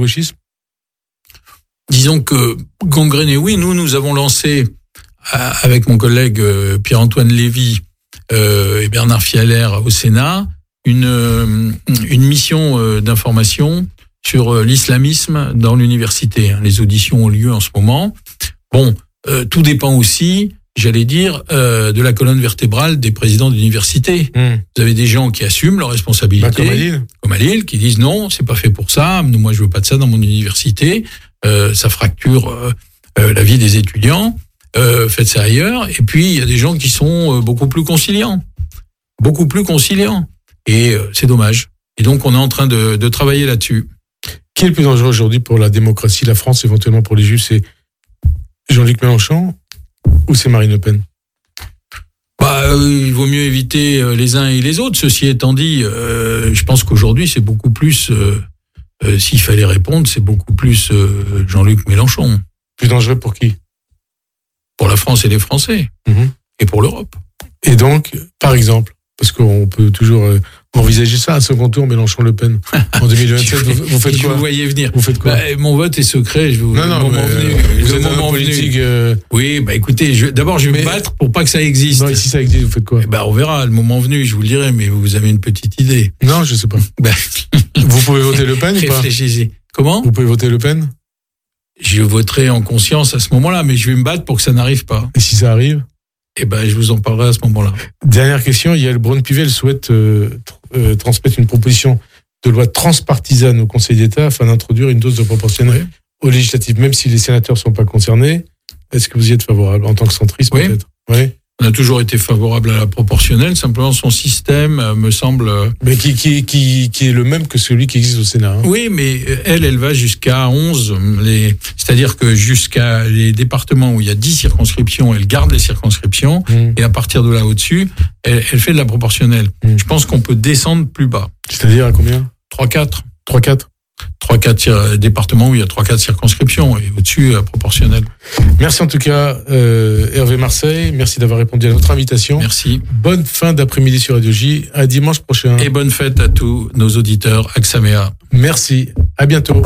Disons que gangrénées, oui. Nous, nous avons lancé, avec mon collègue Pierre-Antoine Lévy euh, et Bernard Fialer au Sénat, une, une mission d'information sur l'islamisme dans l'université. Les auditions ont lieu en ce moment. Bon, euh, tout dépend aussi, j'allais dire, euh, de la colonne vertébrale des présidents d'université. Mmh. Vous avez des gens qui assument leurs responsabilités, bah, comme à Lille, comme à Lille, qui disent non, c'est pas fait pour ça. Moi, je veux pas de ça dans mon université. Euh, ça fracture euh, euh, la vie des étudiants. Euh, faites ça ailleurs. Et puis, il y a des gens qui sont euh, beaucoup plus conciliants, beaucoup plus conciliants. Et euh, c'est dommage. Et donc, on est en train de, de travailler là-dessus. Qui est le plus dangereux aujourd'hui pour la démocratie, la France, éventuellement pour les Juifs ? C'est Jean-Luc Mélenchon ou c'est Marine Le Pen ? Bah, euh, il vaut mieux éviter euh, les uns et les autres. Ceci étant dit, euh, je pense qu'aujourd'hui, c'est beaucoup plus, euh, euh, s'il fallait répondre, c'est beaucoup plus euh, Jean-Luc Mélenchon. Plus dangereux pour qui ? Pour la France et les Français. Mmh. Et pour l'Europe. Et donc, par exemple, parce qu'on peut toujours euh, envisager ça, un second tour Mélenchon-Le Pen en deux mille vingt-sept, vous, vous faites quoi ? Vous voyez venir. Vous faites quoi ? Bah, mon vote est secret. Je vous, non, non, moment mais, venu. Euh, vous le êtes moment politique. Euh... Oui, bah écoutez, je, d'abord je vais mais, me battre pour pas que ça existe. Non, si ça existe, vous faites quoi ? Bah on verra, le moment venu, je vous le dirai, mais vous avez une petite idée. Non, je sais pas. Bah, vous pouvez voter Le Pen ou pas ? Réfléchissez. Comment ? Vous pouvez voter Le Pen ? Je voterai en conscience à ce moment-là, mais je vais me battre pour que ça n'arrive pas. Et si ça arrive ? Eh ben, je vous en parlerai à ce moment-là. Dernière question, il y a le Braun-Pivet souhaite euh, euh, transmettre une proposition de loi transpartisane au Conseil d'État afin d'introduire une dose de proportionnelle oui. aux législatives, même si les sénateurs ne sont pas concernés. Est-ce que vous y êtes favorable en tant que centriste oui. peut-être ? Oui. On a toujours été favorable à la proportionnelle, simplement son système euh, me semble... Mais qui, qui, qui, qui est le même que celui qui existe au Sénat. Hein. Oui, mais elle, elle va jusqu'à onze. Les... C'est-à-dire que jusqu'à les départements où il y a dix circonscriptions, elle garde les circonscriptions, mmh. et à partir de là au-dessus, elle, elle fait de la proportionnelle. Mmh. Je pense qu'on peut descendre plus bas. C'est-à-dire à combien ? trois quatre. trois quatre trois quatre départements où il y a trois quatre circonscriptions et au-dessus euh, proportionnel. Merci en tout cas euh, Hervé Marseille, merci d'avoir répondu à notre invitation. Merci. Bonne fin d'après-midi sur Radio J, à dimanche prochain. Et bonne fête à tous nos auditeurs Aksamea. Merci, à bientôt.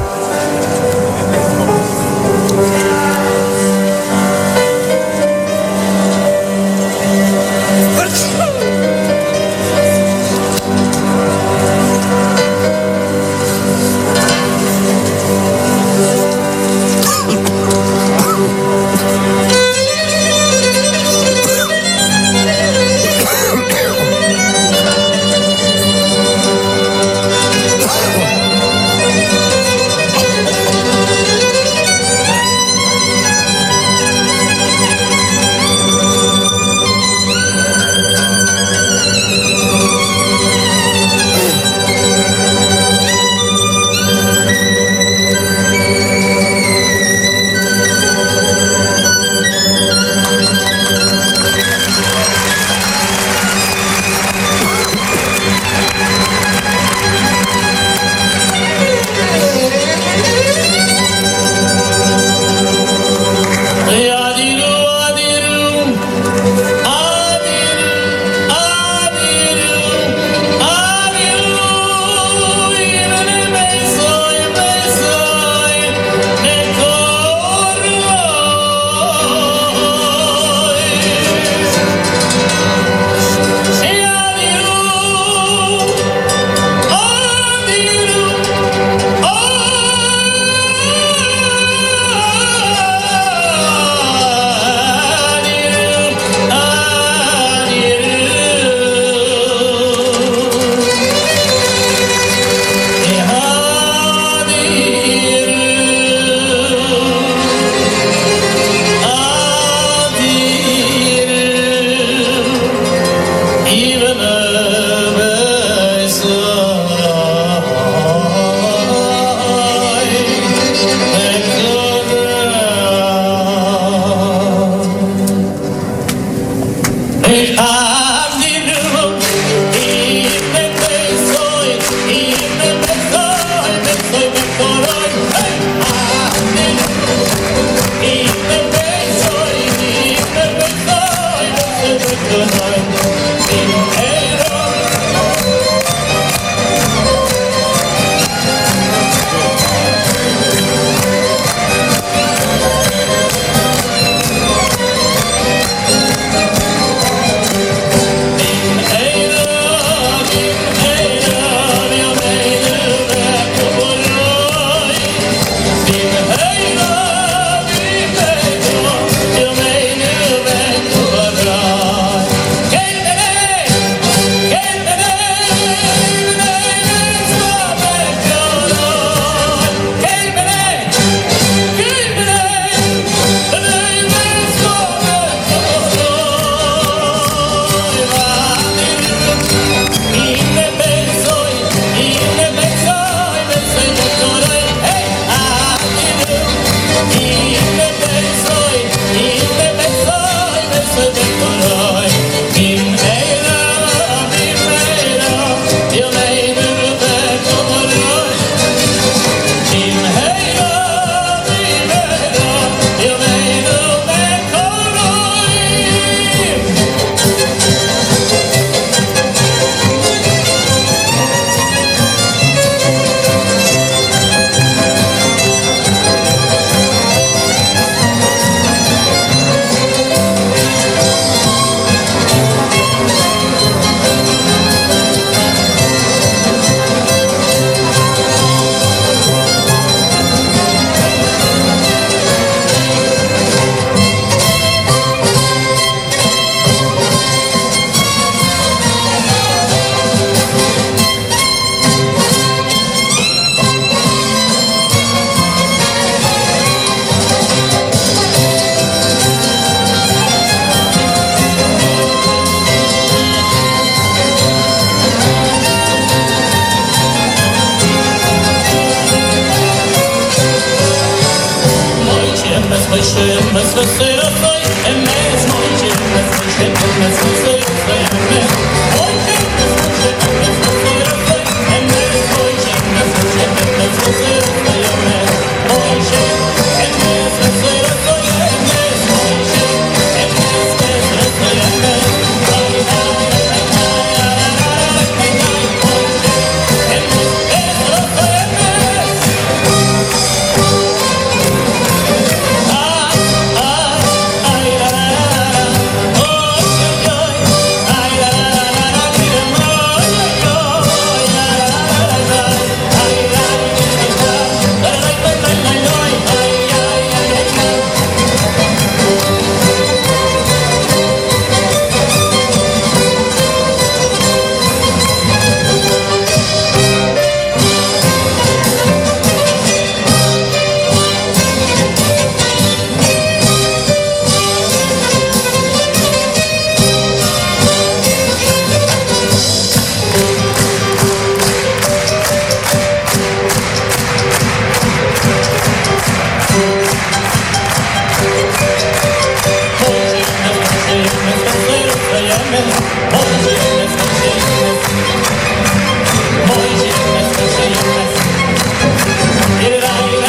mas feche, mas feche, é mesmo, mas feche, mas feche, é mesmo.